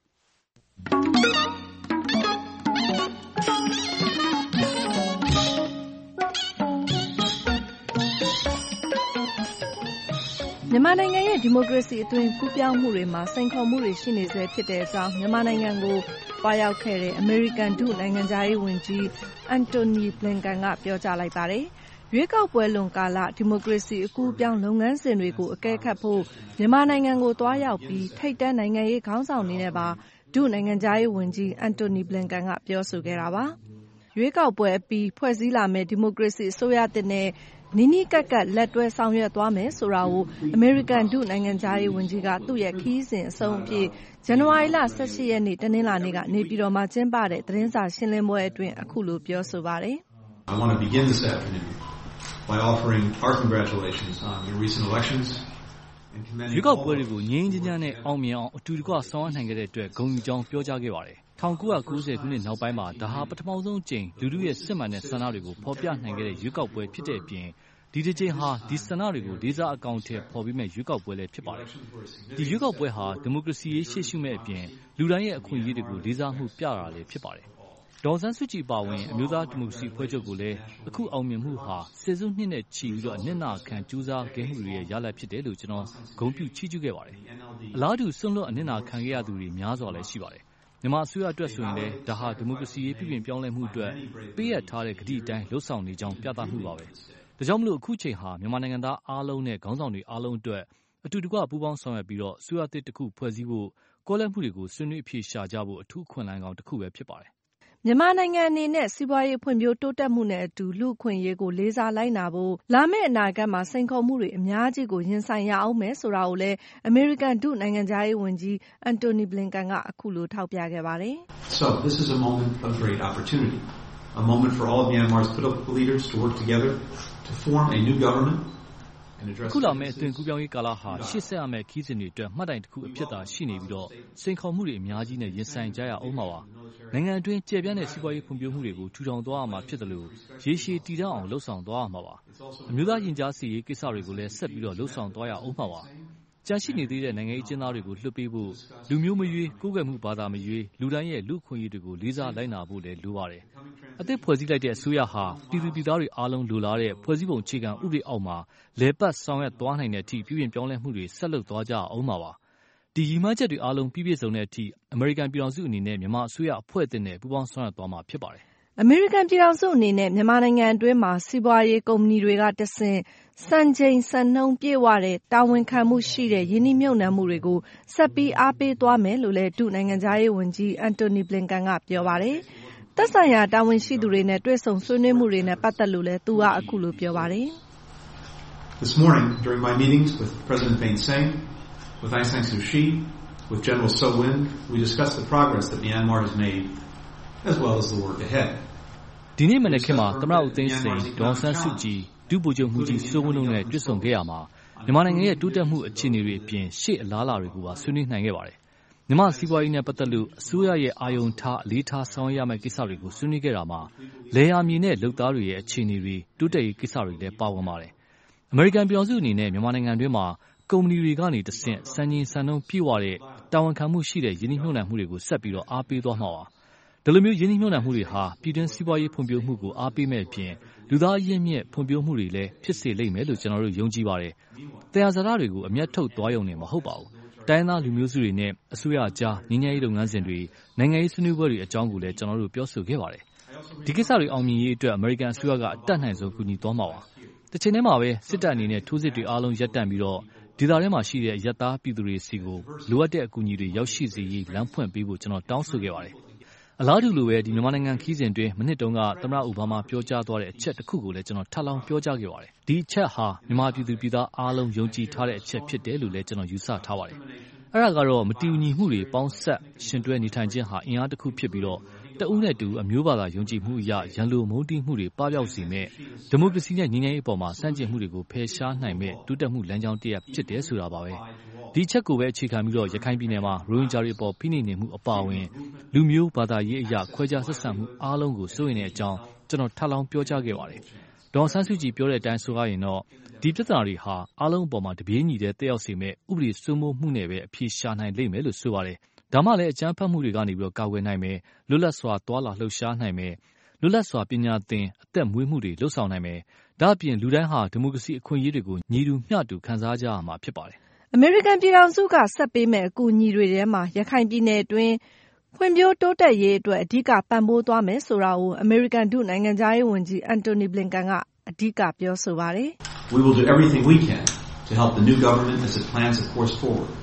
မြန်မာနိုင်ငံရဲ့ဒီမိုကရေစီအသွင်ကူးပြောင်းမှုတွေမှာစိန်ခေါ်မှုတွေရှိနေဆဲဖြစ်တဲ့အကြောင်းမြန်မာနိုင်ငံကိုတွားရောက်ခဲ့တဲ့အမေရိကန်ဒုနိုင်ငံခြားရေးဝန်ကြီးအန်တိုနီဘလင်ကန်ကပြောကြားလိုက်ပါတယ်။ရွေးကောက်ပွဲလွန်ကာလဒီမိုကရေစီအကူအပြောင်းလုပ်ငန်းစဉ်တွေကိုအကဲခတ်ဖို့မြန်မာနိုင်ငံကိုတွားရောက်ပြီးထိပ်တန်းနိုင်ငံရေးခေါင်းဆောင်တွေနဲ့ပါဒုနိုင်ငံခြားရေးဝန်ကြီးအန်တိုနီဘလင်ကန်ကပြောဆိုခဲ့တာပါ။ရွေးကောက်ပွဲအပြီးဖွဲ့စည်းလာမယ့်ဒီမိုကရေစီအစိုးရသစ်နဲ့နီးနီးကပ်ကပ်လက်တွဲဆောင်ရွက်သွားမယ်ဆိုတာကိုအမေရိကန်ဒုနိုင်ငံခြားရေးဝန်ကြီးကသူ့ရဲ့ခရီးစဉ်အဆုံးအဖြစ်ဇန်နဝါရီလ18ရက်နေ့တနင်္လာနေ့ကနေပြည်တော်မှာကျင်းပတဲ့သတင်းစာရှင်းလင်းပွဲအတွင်းအခုလိုပြောဆိုပါတယ် I want to begin this afternoon by offering our congratulations on your recent elections and commending ရွေးကောက်ပွဲတွေကိုငြိမ်းချမ်းနဲ့အောင်မြင်အောင်အတူတကွဆောင်ရွက်နိုင်ခဲ့တဲ့အတွက်ဂုဏ်ယူကြောင်းပြောကြားခဲ့ပါတယ်1990ခုနှစ်နောက်ပိုင်းမှာဒါဟာပထမဆုံးအကြိမ်လူထုရဲ့စစ်မှန်တဲ့ဆန္ဒတွေကိုဖော်ပြနိုင်ခဲ့တဲ့ရွေးကောက်ပွဲဖြစ်တဲ့အပြင်ဒီတစ်ကြိမ်ဟာဒီဆန္ဒတွေကိုလေးစားအကောင့်ထဲပေါ်ပြီးမဲ့ရွေးကောက်ပွဲလည်းဖြစ်ပါတယ်ဒီရွေးကောက်ပွဲဟာဒီမိုကရေစီရေးရှေ့ရှုမဲ့အပြင်လူတိုင်းရဲ့အခွင့်အရေးတွေကိုလေးစားမှုပြတာလည်းဖြစ်ပါတယ်ဒေါ်ဆန်းစုကြည်ပါဝင်အမျိုးသားဒီမိုကရေစီအဖွဲ့ချုပ်ကိုလည်းအခုအောင်မြင်မှုဟာစစ်စုနှစ်နဲ့ချီပြီးတော့အနစ်နာခံကြိုးစားခဲ့မှုတွေရဲ့ရလဒ်ဖြစ်တယ်လို့ကျွန်တော်ဂုဏ်ပြုချီးကျူးခဲ့ပါတယ်အလားတူဆွန့်လွတ်အနစ်နာခံခဲ့ရသူတွေများစွာလည်းရှိပါတယ်မြန်မာအစိုးရအတွက်ဆိုရင်လည်းဒါဟာဒီမိုကရေစီရေးပြည်ပြင်ပြောင်းလဲမှုအတွက်ပေးရထားတဲ့ကတိအတိုင်းလှုပ်ဆောင်နေကြောင်းပြသမှုပါပဲဒါကြောင့်မလို့အခုချိန်ဟာမြန်မာနိုင်ငံသားအားလုံးနဲ့ခေါင်းဆောင်တွေအားလုံးအတွက်အတူတကွပူးပေါင်းဆောင်ရွက်ပြီးတော့အစိုးရသစ်တစ်ခုဖွဲ့စည်းဖို့ကောလမှုတွေကိုဆွေးနွေးအဖြေရှာကြဖို့အထူးအခွင့်အလမ်းကောင်းတစ်ခုပဲဖြစ်ပါတယ်မြန်မာနိုင်ငံအနေနဲ့စီးပွားရေးဖွံ့ဖြိုးတိုးတက်မှုနဲ့အတူလူ့အခွင့်အရေးကိုလေးစားလိုက်နာဖို့လာမယ့်အနာဂတ်မှာစိန်ခေါ်မှုတွေအများကြီးကိုရင်ဆိုင်ရအောင်မယ်ဆိုတာကိုလည်းအမေရိကန်ဒုနိုင်ငံခြားရေးဝန်ကြီးအန်တိုနီဘလင်ကန်ကအခုလိုထောက်ပြခဲ့ပါတယ်။ So this is a moment of great opportunity, a moment for all of Myanmar's political leaders to work together to form a new government. ခုလာမဲ့အသွင်ကူးပြောင်းရေးကာလဟာရှေ့ဆက်ရမယ့်ခီးစဉ်တွေအတွက်မှတ်တိုင်တစ်ခုအဖြစ်သာရှိနေပြီးတော့စိန်ခေါ်မှုတွေအများကြီးနဲ့ရင်ဆိုင်ကြရအောင်ပါနိုင်ငံအတွင်းကျေပြန့်တဲ့စီးပွားရေးဖွံ့ဖြိုးမှုတွေကိုထူထောင်သွားရမှာဖြစ်တယ်လို့ရေရှည်တည်တံ့အောင်လှုပ်ဆောင်သွားရမှာပါအမျိုးသားရင်ကြားစီရေးကိစ္စတွေကိုလည်းဆက်ပြီးတော့လှုပ်ဆောင်သွားရအောင်ပါကြန့်ရှိနေသေးတဲ့နိုင်ငံရေးကျင်းသားတွေကိုလွှတ်ပေးဖို့လူမျိုးမရွေးကိုယ်ကွယ်မှုဘာသာမရွေးလူတိုင်းရဲ့လူ့အခွင့်အရေးတွေကိုလေးစားလိုက်နာဖို့လည်းလိုပါတယ်အသစ်ဖွဲ့စည်းလိုက်တဲ့အစိုးရဟာပြည်သူပြည်သားတွေအားလုံးလိုလားတဲ့ဖွဲ့စည်းပုံအခြေခံဥပဒေအောက်မှာလဲပတ်ဆောင်ရွက်သွားနိုင်တဲ့အထိပြည်ပြင်ပြောင်းလဲမှုတွေဆက်လုပ်သွားကြအောင်ပါဒီရည်မှန်းချက်တွေအားလုံးပြည့်စုံတဲ့အထိအမေရိကန်ပြည်ထောင်စုအနေနဲ့မြန်မာအစိုးရအဖွဲ့အသစ်နဲ့ပူးပေါင်းဆောင်ရွက်သွားမှာဖြစ်ပါတယ်အမေရိကန်ပြည်ထောင်စုအနေနဲ့မြန်မာနိုင်ငံအတွင်းမှာစီးပွားရေးကုမ္ပဏီတွေကတဆင့်စံချိန်စံနှုန်းပြည့်ဝတဲ့တာဝန်ခံမှုရှိတဲ့ယင်းနှိမ့်မြုပ်နှံမှုတွေကိုဆက်ပြီးအားပေးသွားမယ်လို့လည်းဒုနိုင်ငံခြားရေးဝန်ကြီးအန်တိုနီဘလင်ကန်ကပြောပါတယ်။သက်ဆိုင်ရာတာဝန်ရှိသူတွေနဲ့တွေ့ဆုံဆွေးနွေးမှုတွေနဲ့ပတ်သက်လို့လည်းသူကအခုလိုပြောပါတယ်။ This morning, during my meetings with President Thein Sein, with Aung San Suu Kyi, with General So Win, we discussed the progress that Myanmar has made, as well as the work ahead. ဒီနေ့မနေ့ကမှသမ္မတဦးသိန်းစိန်ဒေါ်ဆန်းစုကြည်ဒုဗိုလ်ချုပ်မှုကြီးစိုးဝင်းတို့နဲ့တွေ့ဆုံခဲ့ရမှာမြန်မာနိုင်ငံရဲ့တိုးတက်မှုအခြေအနေတွေအပြင်ရှေ့အလားအလာတွေကိုပါဆွေးနွေးနိုင်ခဲ့ပါတယ်။မြန်မာစီးပွားရေးနဲ့ပတ်သက်လို့အစိုးရရဲ့အာရုံထားအလေးထားဆောင်ရွက်ရမယ့်ကိစ္စတွေကိုဆွေးနွေးခဲ့တာမှာလေယာမြေနဲ့လုပ်သားတွေရဲ့အခြေအနေတွေတိုးတက်ရေးကိစ္စတွေလည်းပါဝင်ပါတယ်။အမေရိကန်ပြည်ထောင်စုအနေနဲ့မြန်မာနိုင်ငံတွင်းမှာကုမ္ပဏီတွေကနေတဆင့်စံချိန်စံနှုန်းပြည့်ဝတဲ့တာဝန်ခံမှုရှိတဲ့ယင်းနှိမ့်နှံမှုတွေကိုဆက်ပြီးတော့အားပေးသွားမှာပါ။ဒီလိုမျိုးယင်းနှိမ့်နှံမှုတွေဟာပြည်တွင်းစီးပွားရေးဖွံ့ဖြိုးမှုကိုအားပေးမဲ့အပြင်လူသားအရင်းမြစ်ဖွံ့ဖြိုးမှုတွေလည်းဖြစ်စေလိမ့်မယ်လို့ကျွန်တော်တို့ယုံကြည်ပါတယ်။တရားစကားတွေကိုအမျက်ထုတ်သွားရုံနဲ့မဟုတ်ပါဘူး။တိုင်းသားလူမျိုးစုတွေနဲ့အစိုးရအကြားငြိမ်းချမ်းရေးလုပ်ငန်းစဉ်တွေနိုင်ငံရေးဆွေးနွေးပွဲတွေအကြောင်းကိုလည်းကျွန်တော်တို့ပြောဆိုခဲ့ပါတယ်။ဒီကိစ္စတွေအောင်မြင်ရေးအတွက်အမေရိကန်အစိုးရကအတတ်နိုင်ဆုံးကူညီသွားမှာပါ။တစ်ချိန်တည်းမှာပဲစစ်တပ်အနေနဲ့ထိုးစစ်တွေအားလုံးရပ်တန့်ပြီးတော့ဒေသထဲမှာရှိတဲ့ရပ်သားပြည်သူတွေစီကိုလိုအပ်တဲ့အကူအညီတွေရောက်ရှိစေရေးလမ်းဖွင့်ပေးဖို့ကျွန်တော်တောင်းဆိုခဲ့ပါတယ်။အလားတူလိုပဲဒီမြန်မာနိုင်ငံခီးစဉ်တွင်မနှစ်တုန်းကသမ္မတအိုဘားမားပြောကြားသွားတဲ့အချက်တစ်ခုကိုလည်းကျွန်တော်ထပ်လောင်းပြောကြားခဲ့ပါတယ်။ဒီအချက်ဟာမြန်မာပြည်သူပြည်သားအားလုံးယုံကြည်ထားတဲ့အချက်ဖြစ်တယ်လို့လည်းကျွန်တော်ယူဆထားပါတယ်။အဲ့ဒါကတော့မတည်ငြိမ်မှုတွေပေါင်းဆက်ရှင်တွဲနေထိုင်ခြင်းဟာအင်အားတစ်ခုဖြစ်ပြီးတော့တဦးနဲ့တူအမျိုးဘာသာယုံကြည်မှုအရရန်လိုမုန်းတီးမှုတွေပပျောက်စေမဲ့ဒီမိုကရေစီနဲ့ငြိမ်းချမ်းရေးအပေါ်မှာစန့်ကျင်မှုတွေကိုဖယ်ရှားနိုင်မဲ့တိုးတက်မှုလမ်းကြောင်းတစ်ရပ်ဖြစ်တယ်ဆိုတာပါပဲ။ဒီချက်ကိုပဲအခြေခံပြီးတော့ရခိုင်ပြည်နယ်မှာရိုဟင်ဂျာတွေအပေါ်ဖိနှိပ်နေမှုအပါအဝင်လူမျိုးဘာသာရေးအရာခွဲခြားဆက်ဆံမှုအားလုံးကိုစိုးရိမ်တဲ့အကြောင်းကျွန်တော်ထပ်လောင်းပြောကြားခဲ့ပါတယ်။ဒေါ်ဆန်းစုကြည်ပြောတဲ့အတိုင်းဆိုရရင်တော့ဒီပြဿနာတွေဟာအားလုံးအပေါ်မှာတပြေးညီတဲ့တက်ရောက်စေမဲ့ဥပဒေစိုးမိုးမှုနဲ့ပဲအဖြေရှာနိုင်လိမ့်မယ်လို့ဆိုပါတယ်။ဒါမှလည်းအကြမ်းဖက်မှုတွေကနေပြီးတော့ကာကွယ်နိုင်မယ်လွတ်လပ်စွာသွာလာလှုပ်ရှားနိုင်မယ်လွတ်လပ်စွာပညာသင်အသက်မွေးမှုတွေလှုပ်ဆောင်နိုင်မယ်ဒါအပြင်လူတိုင်းဟာဒီမိုကရေစီအခွင့်အရေးတွေကိုညီတူမျှတူခံစားကြရမှာဖြစ်ပါတယ်အမေရိကန်ပြည်ထောင်စုကဆက်ပေးမဲ့အကူအညီတွေထဲမှာရခိုင်ပြည်နယ်အတွင်းဖွံ့ဖြိုးတိုးတက်ရေးအတွက်အဓိကပံ့ပိုးသွားမယ်ဆိုတာကိုအမေရိကန်ဒုနိုင်ငံခြားရေးဝန်ကြီးအန်တိုနီဘလင်ကန်ကအဓိကပြောဆိုပါတယ် We will do everything we can to help the new government as it plans a course forward.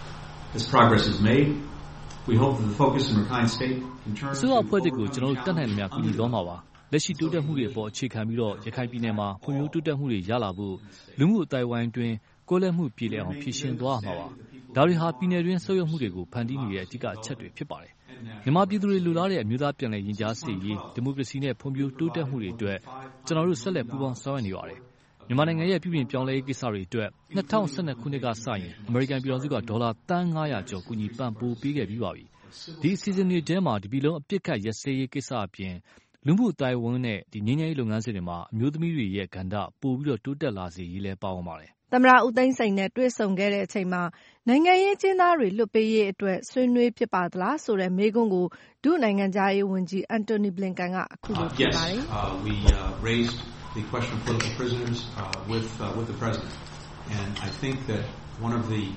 As progress is made, we hope that the focus in Rakhine State can turn to ဆိုတော့ဖွဲ့တဲ့ကိုကျွန်တော်တို့တတ်နိုင်သမျှကူညီသွားမှာပါလက်ရှိတိုးတက်မှုတွေအပေါ်အခြေခံပြီးတော့ရခိုင်ပြည်နယ်မှာဖွံ့ဖြိုးတိုးတက်မှုတွေရလာဖို့လူမှုအတိုင်းဝိုင်းတွင်ကိုယ်လက်မှုပြည်လည်အောင်ဖြည့်ရှင်သွားမှာပါဒါတွေဟာပြည်နယ်တွင်းဆုပ်ယုပ်မှုတွေကိုဖန်တီးနေတဲ့အဓိကအချက်တွေဖြစ်ပါတယ်မြန်မာပြည်သူတွေလူလားတဲ့အမျိုးသားပြည်လည်ရင်ကြားစေရေးဒီမိုကရေစီနဲ့ဖွံ့ဖြိုးတိုးတက်မှုတွေအတွက်ကျွန်တော်တို့ဆက်လက်ပူးပေါင်းဆောင်ရွက်နေပါတယ်မြန်မာနိုင်ငံရဲ့ပြည်ပြင်ပြောင်းလဲရေးကိစ္စတွေအတွက်2012ခုနှစ်ကစရင်အမေရိကန်ပြည်ထောင်စုကဒေါ်လာသန်း900ကျော်ကူညီပံ့ပိုးပေးခဲ့ပြီးပါပြီဒီအစီအစဉ်တွေထဲမှာဒီပြည်လုံးအပြစ်ခတ်ရစဲရေးကိစ္စအပြင်လူမှုအတိုင်းဝန်းနဲ့ဒီငြိမ်းချမ်းရေးလုပ်ငန်းစဉ်တွေမှာအမျိုးသမီးတွေရဲ့ကဏ္ဍပို့ပြီးတော့တိုးတက်လာစေရေးလဲပါဝင်ပါတယ်သမ္မတဦးသိန်းစိန်နဲ့တွေ့ဆုံခဲ့တဲ့အချိန်မှာနိုင်ငံရေးကျင်းသားတွေလွတ်ပေးရေးအတွက်ဆွေးနွေးဖြစ်ပါသလားဆိုတဲ့မေးခွန်းကိုဒုနိုင်ငံခြားရေးဝန်ကြီးအန်တိုနီဘလင်ကန်ကအခုလိုပြောပါတယ် we raised the question of political prisoners with the president and I think that one of the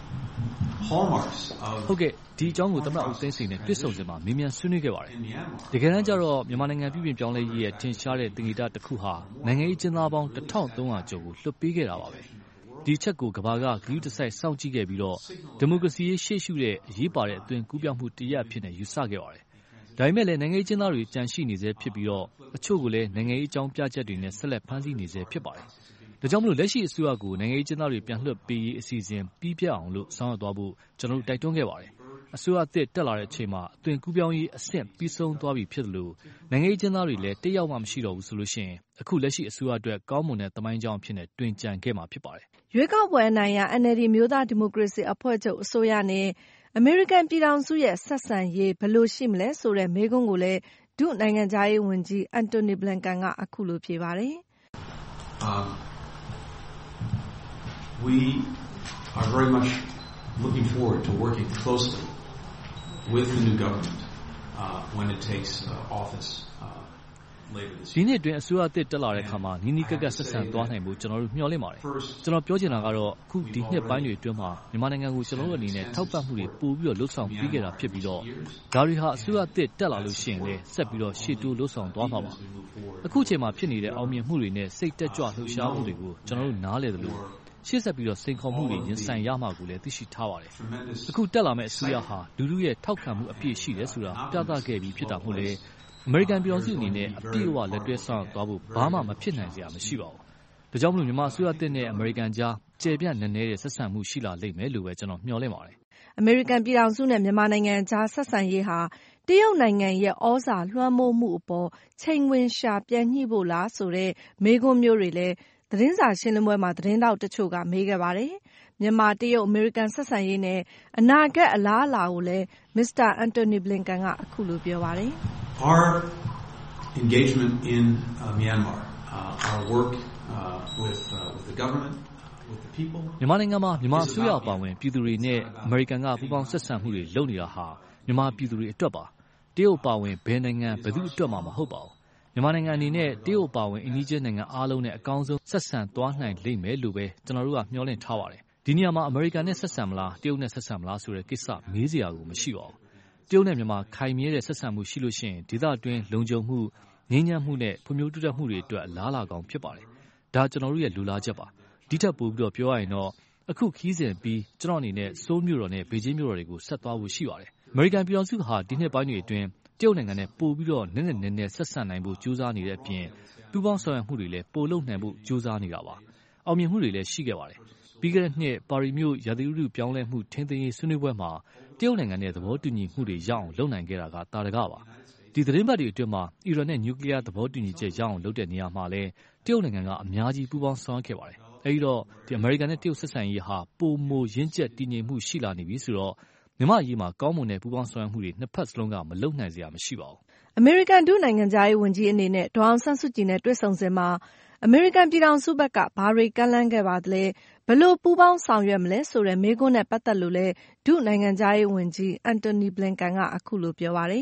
hallmarks of ဟုတ်ကဲ့ဒီအကြောင်းကိုသမ္မတဦးသိန်းစိန်နဲ့တွေ့ဆုံစဉ်မှာမေးမြန်းဆွေးနွေးခဲ့ပါတယ်တကယ်တမ်းကျတော့မြန်မာနိုင်ငံပြည်ပြင်ပြောင်းလဲရေးရဲ့ထင်ရှားတဲ့တင်ဂီတတစ်ခုဟာနိုင်ငံရေးကျင်းသားပေါင်း1300ကျော်ကိုလွှတ်ပေးခဲ့တာပါပဲဒီချက်ကိုကဘာကဂရုတစိုက်စောင့်ကြည့်ခဲ့ပြီးတော့ဒီမိုကရေစီရေးရှေ့ရှုတဲ့အရေးပါတဲ့အသွင်ကူးပြောင်းမှုတရက်အဖြစ်နဲ့ယူဆခဲ့ပါတယ်ဒါပေမဲ့လည်းနိုင်ငံရေးကျင်းသားတွေကြန့်ရှိနေစေဖြစ်ပြီးတော့အချို့ကလည်းနိုင်ငံရေးအကြောင်းပြချက်တွေနဲ့ဆက်လက်ဖမ်းဆီးနေစေဖြစ်ပါတယ်ဒါကြောင့်မလို့လက်ရှိအစိုးရကိုနိုင်ငံရေးကျင်းသားတွေပြန်လွှတ်ပေးရေးအစီအစဉ်ပြီးပြတ်အောင်လို့ဆောင်ရွက်သွားဖို့ကျွန်တော်တို့တိုက်တွန်းခဲ့ပါတယ်အစိုးရအသစ်တက်လာတဲ့အချိန်မှာအသွင်ကူးပြောင်းရေးအဆင့်ပြီးဆုံးသွားပြီဖြစ်တယ်လို့နိုင်ငံရေးကျင်းသားတွေလည်းတယောက်မှမရှိတော့ဘူးဆိုလို့ရှိရင်အခုလက်ရှိအစိုးရအတွက်ကောင်းမွန်တဲ့သမိုင်းကြောင်းဖြစ်နေတွင်ကြံခဲ့မှာဖြစ်ပါတယ်ရွေးကောက်ပွဲအနိုင်ရ NLD မျိုးသားဒီမိုကရေစီအဖွဲ့ချုပ်အစိုးရနဲ့အမေရိကန်ပြည်ထောင်စုရဲ့ဆက်ဆံရေးဘယ်လိုရှိမလဲဆိုတဲ့မေးခွန်းကိုလည်းဒုနိုင်ငံခြားရေးဝန်ကြီးအန်တိုနီဘလင်ကန်ကအခုလိုဖြေပါတယ် We are very much looking forward to working closely with the new government when it takes office later this year. ဒီနှစ်အတွင်းအစိုးရအသစ်တက်လာတဲ့အခါမှာနီးနီးကပ်ကပ်ဆက်ဆံသွားနိုင်ဖို့ကျွန်တော်တို့မျှော်လင့်ပါတယ်ကျွန်တော်ပြောချင်တာကတော့အခုဒီနှစ်ပိုင်းတွေအတွင်းမှာမြန်မာနိုင်ငံကိုကျွန်တော်တို့အနေနဲ့ထောက်ပံ့မှုတွေပို့ပြီးတော့လှုပ်ဆောင်ပြီးခဲ့တာဖြစ်ပြီးတော့ဒါတွေဟာအစိုးရအသစ်တက်လာလို့ရှိရင်လည်းဆက်ပြီးတော့ရှေ့တိုးလှုပ်ဆောင်သွားမှာပါအခုချိန်မှာဖြစ်နေတဲ့အောင်မြင်မှုတွေနဲ့စိတ်တက်ကြွလှုပ်ရှားမှုတွေကိုကျွန်တော်တို့နားလည်တယ်လို့ရှေ့ဆက်ပြီးတော့စိန်ခေါ်မှုတွေရင်ဆိုင်ရမှာကိုလည်းသိရှိထားပါတယ်အခုတက်လာမယ့်အစိုးရဟာလူလူရဲ့ထောက်ခံမှုအပြည့်ရှိတယ်ဆိုတာပြသခဲ့ပြီးဖြစ်တာမို့လေအမေရိကန်ပြည်ထောင်စုအနေနဲ့အပြည့်အဝလက်တွဲဆောင်သွားဖို့ဘာမှမဖြစ်နိုင်စရာမရှိပါဘူးဒါကြောင့်မလို့မြန်မာအစိုးရသစ်နဲ့အမေရိကန်ကြားကျေပြန့်နည်းနည်းတဲ့ဆက်ဆံမှုရှိလာလိမ့်မယ်လို့ပဲကျွန်တော်မျှော်လင့်ပါတယ်အမေရိကန်ပြည်ထောင်စုနဲ့မြန်မာနိုင်ငံကြားဆက်ဆံရေးဟာတရုတ်နိုင်ငံရဲ့ဩဇာလွှမ်းမိုးမှုအပေါ်ချိန်ခွင်ရှာပြန်ညှိဖို့လားဆိုတဲ့မေးခွန်းမျိုးတွေလည်းသတင်းစာရှင်းလင်းပွဲမှာသတင်းတောက်တချို့ကမေးခဲ့ပါတယ်။မြန်မာတရုတ်အမေရိကန်ဆက်ဆံရေးနဲ့အနာဂတ်အလားအလာကိုလည်းမစ္စတာအန်တိုနီဘလင်ကန်ကအခုလိုပြောပါတယ်။ Our engagement in Myanmar, our work with the government, with the people. မြန်မာနိုင်ငံမှာမြန်မာအစိုးရအပါအဝင်ပြည်သူတွေနဲ့အမေရိကန်ကပူးပေါင်းဆက်ဆံမှုတွေလုပ်နေတာဟာမြန်မာပြည်သူတွေအတွက်ပါတရုတ်အပါအဝင်ဘယ်နိုင်ငံဘယ်သူအတွက်မှမဟုတ်ပါဘူးမြန်မာနိုင်ငံအနေနဲ့တရုတ်အပါအဝင်အိန္ဒိယနိုင်ငံအားလုံးနဲ့အကောင်းဆုံးဆက်ဆံသွားနိုင်လိမ့်မယ်လို့ပဲကျွန်တော်တို့ကမျှော်လင့်ထားပါတယ်ဒီနေရာမှာအမေရိကန်နဲ့ဆက်ဆံမလားတရုတ်နဲ့ဆက်ဆံမလားဆိုတဲ့ကိစ္စမေးစရာကိုမရှိပါဘူးတရုတ်နဲ့မြန်မာခိုင်မြဲတဲ့ဆက်ဆံမှုရှိလို့ရှိရင်ဒေသအတွင်းလုံခြုံမှုငြိမ်းချမ်းမှုနဲ့ဖွံ့ဖြိုးတိုးတက်မှုတွေအတွက်အလားအလာကောင်းဖြစ်ပါတယ်ဒါကျွန်တော်တို့ရဲ့လူလားချက်ပါဒီထက်ပိုပြီးတော့ပြောရရင်တော့အခုခီးစဉ်ပြီးကျွန်တော်အနေနဲ့ဆိုးမြို့တော်နဲ့ဘေကျင်းမြို့တော်တွေကိုဆက်သွားဖို့ရှိပါတယ်အမေရိကန်ပြည်ထောင်စုဟာဒီနှစ်ပိုင်းတွေအတွင်းတရုတ်နိုင်ငံနဲ့ပို့ပြီးတော့နည်းနည်းဆက်ဆံနိုင်ဖို့ကြိုးစားနေတဲ့အပြင်ပူးပေါင်းဆောင်ရွက်မှုတွေလည်းပိုလုပ်နိုင်ဖို့ကြိုးစားနေတာပါအောင်မြင်မှုတွေလည်းရှိခဲ့ပါတယ်ပြီးခဲ့တဲ့နှစ်ပါရီမြို့ရာသီဥတုပြောင်းလဲမှုထင်းထင်းရေးဆွေးနွေးပွဲမှာတရုတ်နိုင်ငံနဲ့သဘောတူညီမှုတွေရအောင်လုပ်နိုင်ခဲ့တာကတာတကပါဒီသတင်းပတ်တွေအတွင်းမှာအီရန်နဲ့နျူကလ িয়ার သဘောတူညီချက်ရအောင်လုပ်တဲ့နေရာမှာလည်းတရုတ်နိုင်ငံကအများကြီးပူးပေါင်းဆောင်ရွက်ခဲ့ပါတယ်အဲဒီတော့ဒီအမေရိကန်နဲ့တရုတ်ဆက်ဆံရေးဟာပိုမိုရင့်ကျက်တည်ငြိမ်မှုရှိလာနေပြီဆိုတော့မြန်မာအရေးမှာကောင်းမွန်တဲ့ပူးပေါင်းဆောင်ရွက်မှုတွေနှစ်ဖက်စလုံးကမလုပ်နိုင်စရာမရှိပါဘူးအမေရိကန်ဒုနိုင်ငံခြားရေးဝန်ကြီးအနေနဲ့ဒေါ်အောင်ဆန်းစုကြည်နဲ့တွေ့ဆုံစဉ်မှာအမေရိကန်ပြည်ထောင်စုဘက်ကဘာတွေကမ်းလှမ်းခဲ့ပါသလဲဘယ်လိုပူးပေါင်းဆောင်ရွက်မလဲဆိုတဲ့မေးခွန်းနဲ့ပတ်သက်လို့လဲဒုနိုင်ငံခြားရေးဝန်ကြီးအန်တိုနီဘလင်ကန်ကအခုလိုပြောပါတယ်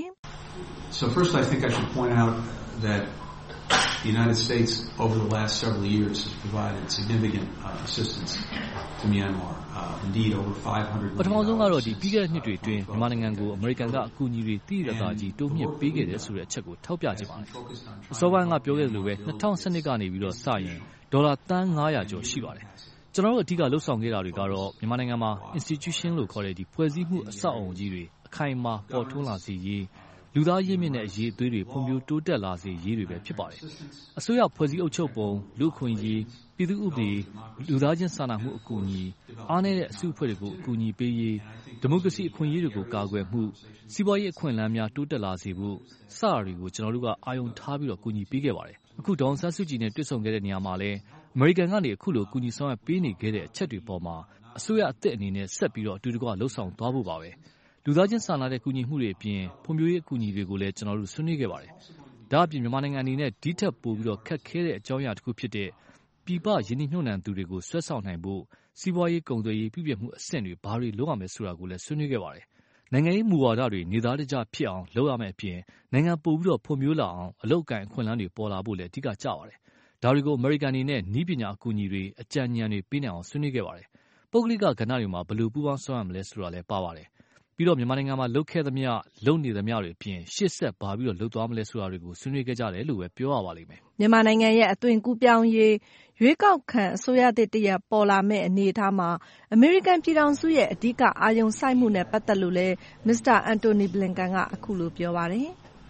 So first I think I should point out that the United States over the last several years has provided significant assistance to Myanmar. Indeed over 500 ပထမဆုံးကတော့ဒီပြီးခဲ့တဲ့နှစ်တွေအတွင်းမြန်မာနိုင်ငံကိုအမေရိကန်ကအကူအညီတွေတည်ရတာကြီးတိုးမြင့်ပေးခဲ့တယ်ဆိုတဲ့အချက်ကိုထောက်ပြခြင်းပါတယ်အစောပိုင်းကပြောခဲ့သလိုပဲ2012ကနေပြီးတော့စရင်ဒေါ်လာတန်း900ကျော်ရှိပါတယ်ကျွန်တော်တို့အဓိကလှုပ်ဆောင်ခဲ့တာတွေကတော့မြန်မာနိုင်ငံမှာ institution လို့ခေါ်တဲ့ဒီဖွဲ့စည်းမှုအဆောက်အအုံကြီးတွေအခိုင်အမာပေါ်ထွန်းလာစေရေးလူသားရင်းမြစ်နဲ့အရေးအသွေးတွေဖွံ့ဖြိုးတိုးတက်လာစေရေးတွေပဲဖြစ်ပါတယ်။အစိုးရဖွဲ့စည်းအုပ်ချုပ်ပုံလူ့အခွင့်အရေးပြည်သူ့ဥပဒေလူသားချင်းစာနာမှုအကူအညီအားနည်းတဲ့အစုအဖွဲ့တွေကိုအကူအညီပေးရေးဒီမိုကရေစီအခွင့်အရေးတွေကိုကာကွယ်မှုစီးပွားရေးအခွင့်အလမ်းများတိုးတက်လာစေဖို့စတာတွေကိုကျွန်တော်တို့ကအာရုံထားပြီးတော့ကူညီပေးခဲ့ပါတယ်။အခုဒေါ်အောင်ဆန်းစုကြည်နဲ့တွေ့ဆုံခဲ့တဲ့နေရာမှာလည်းအမေရိကန်ကနေအခုလိုကူညီဆောင်ရွက်ပေးနေခဲ့တဲ့အချက်တွေပေါ်မှာအစိုးရအသစ်အနေနဲ့ဆက်ပြီးတော့အတူတကွလှုပ်ဆောင်သွားဖို့ပါပဲ။လူသားချင်းစာနာတဲ့ကူညီမှုတွေအပြင်ဖွံ့ဖြိုးရေးအကူအညီတွေကိုလည်းကျွန်တော်တို့ဆွေးနွေးခဲ့ပါတယ်။ဒါအပြင်မြန်မာနိုင်ငံအနေနဲ့ဒီထက်ပိုပြီးတော့ခက်ခဲတဲ့အကြောင်းအရာတစ်ခုဖြစ်တဲ့ပြည်ပယင်းနှိမ့်ညွှန်နှံသူတွေကိုဆွဲဆောင်နိုင်ဖို့စီးပွားရေးကုန်သွယ်ရေးပြုပြင်မှုအဆင့်တွေဘာတွေလုပ်ရမယ်ဆိုတာကိုလည်းဆွေးနွေးခဲ့ပါတယ်။နိုင်ငံရေးမူဝါဒတွေနေသားတကျဖြစ်အောင်လုပ်ရမယ်အပြင်နိုင်ငံပိုပြီးတော့ဖွံ့ဖြိုးလာအောင်အလုပ်အကိုင်အခွင့်အလမ်းတွေပေါ်လာဖို့လည်းအဓိကကျပါတယ်။ဒါတွေကိုအမေရိကန်အနေနဲ့နည်းပညာအကူအညီတွေအကြံဉာဏ်တွေပေးနိုင်အောင်ဆွေးနွေးခဲ့ပါတယ်။ပုဂ္ဂလိကကဏ္ဍတွေမှာဘယ်လိုပူးပေါင်းဆောင်ရွက်မလဲဆိုတာလည်းပါပါတယ်။ပြီးတော့မြန်မာနိုင်ငံမှာလုပ်ခဲ့သမျှလုပ်နေသမျှတွေအပြင်ရှေ့ဆက်ဘာပြီးတော့လုပ်သွားမလဲဆိုတာတွေကိုဆွေးနွေးခဲ့ကြတယ်လို့ပဲပြောရပါလိမ့်မယ်မြန်မာနိုင်ငံရဲ့အသွင်ကူးပြောင်းရေးရွေးကောက်ခံအစိုးရသစ်တရပ်ပေါ်လာမဲ့အနေအထားမှာအမေရိကန်ပြည်ထောင်စုရဲ့အဓိကအာရုံစိုက်မှုနဲ့ပတ်သက်လို့လဲမစ္စတာအန်တိုနီဘလင်ကန်ကအခုလိုပြောပါတယ်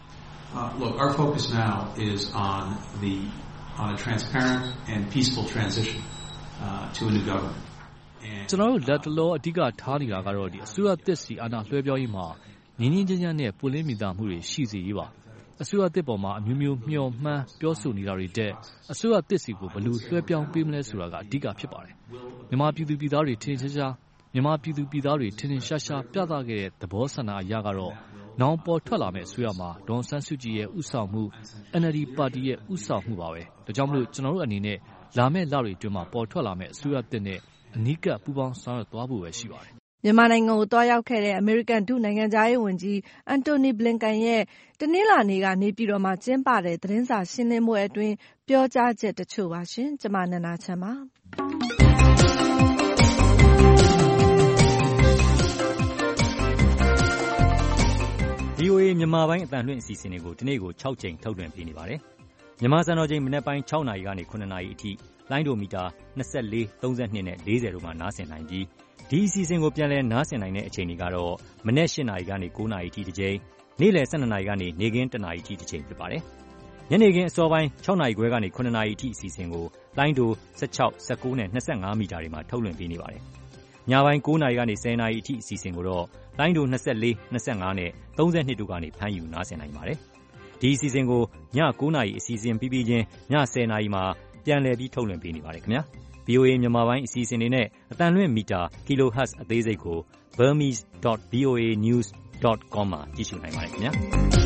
Look, our focus now is on a transparent and peaceful transition to a new government ကျွန်တော်တို့လက်တလောအဓိကထားနေတာကတော့ဒီအစိုးရသစ်စီအာဏာလွှဲပြောင်းရေးမှာငြင်းငြင်းချမ်းချမ်းနဲ့ပွင့်လင်းမြင်သာမှုတွေရှိစေရေးပါအစိုးရသစ်ပေါ်မှာအမျိုးမျိုးမျှော်မှန်းပြောဆိုနေတာတွေတဲ့အစိုးရသစ်စီကိုဘယ်လိုလွှဲပြောင်းပေးမလဲဆိုတာကအဓိကဖြစ်ပါတယ်မြန်မာပြည်သူပြည်သားတွေထင်ရှားရှားပြသခဲ့တဲ့သဘောဆန္ဒအရကတော့နောင်ပေါ်ထွက်လာမယ့်အစိုးရမှာဒေါ်ဆန်းစုကြည်ရဲ့ဥဆောင်မှု NLD ပါတီရဲ့ဥဆောင်မှုပါပဲဒါကြောင့်မလို့ကျွန်တော်တို့အနေနဲ့လာမယ့်လတွေအတွင်းမှာပေါ်ထွက်လာမယ့်အစိုးရသစ်နဲ့အနီးကပ်ပူးပေါင်းဆောင်ရွက်သွားဖို့ပဲရှိပါတယ်။မြန်မာနိုင်ငံကိုတွားရောက်ခဲ့တဲ့အမေရိကန်ဒုနိုင်ငံခြားရေးဝန်ကြီးအန်တိုနီဘလင်ကန်ရဲ့တနင်္လာနေ့ကနေပြည်တော်မှာကျင်းပတဲ့သတင်းစာရှင်းလင်းပွဲအတွင်းပြောကြားချက်တချို့ပါရှင်။ကျွန်မနန္ဒာချမ်းပါ။ VOA မြန်မာပိုင်းအသံလွှင့်အစီအစဉ်တွေကိုဒီနေ့ကို6ချိန်ထုတ်လွှင့်ပေးနေပါတယ်။မြန်မာစံတော်ချိန်မနက်ပိုင်း6နာရီကနေ9နာရီအထိလိုင်းဒိုမီတာ24 32နဲ့40တို့မှာနားဆင်နိုင်ပြီးဒီအစီအစဉ်ကိုပြန်လည်နားဆင်နိုင်တဲ့အချိန်တွေကတော့မနက်8နာရီကနေ9နာရီအထိတစ်ချိန်နေ့လယ်12နာရီကနေနေ့ခင်း1နာရီအထိတစ်ချိန်ဖြစ်ပါတယ်။ညနေခင်းအစောပိုင်း6နာရီခွဲကနေ9နာရီအထိအစီအစဉ်ကိုလိုင်းတို16 19နဲ့25မီတာတွေမှာထုတ်လွှင့်ပေးနေပါတယ်။ညပိုင်း9နာရီကနေ10နာရီအထိအစီအစဉ်ကိုတော့လိုင်းတို24 25နဲ့32တို့ကနေဖမ်းယူနားဆင်နိုင်ပါတယ်။ဒီအစီအစဉ်ကိုည9နာရီအစီအစဉ်ပြီးပြီးချင်းည10နာရီမှာပြန်လည်ပြီးထုတ်လွှင့်ပေးနေပါတယ်ခင်ဗျာ။ VOA မြန်မာပိုင်းအစီအစဉ်တွေနဲ့အတန်လွှင့်မီတာ kilohertz အသေးစိတ်ကို burmese.voanews.com မှာကြည့်ရှုနိုင်ပါတယ်ခင်ဗျာ။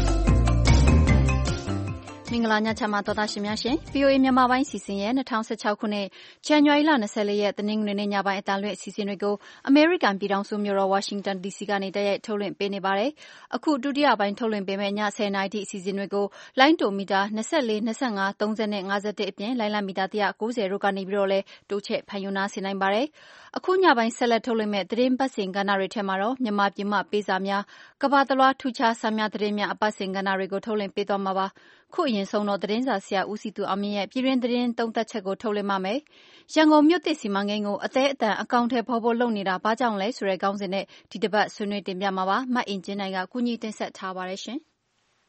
မင်္ဂလာညချမ်းပါတော်သားရှင်များရှင် VOA မြန်မာပိုင်းစီစဉ်ရဲ့2016ခုနှစ်ဇန်နဝါရီလ24ရက်တနင်္ဂနွေနေ့ညပိုင်းအတန်လွှင့်အစီအစဉ်တွေကိုအမေရိကန်ပြည်ထောင်စုမြို့တော်ဝါရှင်တန် DC ကနေတိုက်ရိုက်ထုတ်လွှင့်ပေးနေပါတယ်။အခုဒုတိယပိုင်းထုတ်လွှင့်ပေးမယ့်ည10နာရီထိအစီအစဉ်တွေကိုလိုင်းတိုမီတာ24 25 30နဲ့51အပြင်လိုင်းလမီတာ190တို့ကနေပြီးတော့လဲတိုးချဲ့ဖန်ယူနာဆင်နိုင်ပါတယ်။အခုညပိုင်းဆက်လက်ထုတ်လွှင့်မဲ့သတင်းပတ်စဉ်ကဏ္ဍတွေထဲမှာတော့မြန်မာပြည်မှပေးစာများကမ္ဘာတလွှားထူးခြားစာများသတင်းများအပတ်စဉ်ကဏ္ဍတွေကိုထုတ်လွှင့်ပေးသွားမှာပါ။ခုအရင်ဆုံးတော့သတင်းစာဆရာဦးစီသူအောင်မြင့်ရဲ့ပြည်တွင်းသတင်းသုံးသပ်ချက်ကိုထုတ်လွှင့်ပါမယ်။ရန်ကုန်မြို့သစ်စီမံကိန်းကိုအသေးအတန်အကောင့်ထဲပေါ်ဖို့လုပ်နေတာဘာကြောင့်လဲဆိုတဲ့ခေါင်းစဉ်နဲ့ဒီတစ်ပတ်ဆွေးနွေးတင်ပြမှာပါ။မအင်ကျင်းနိုင်ကကူညီတင်ဆက်ထားပါတယ်ရှင်။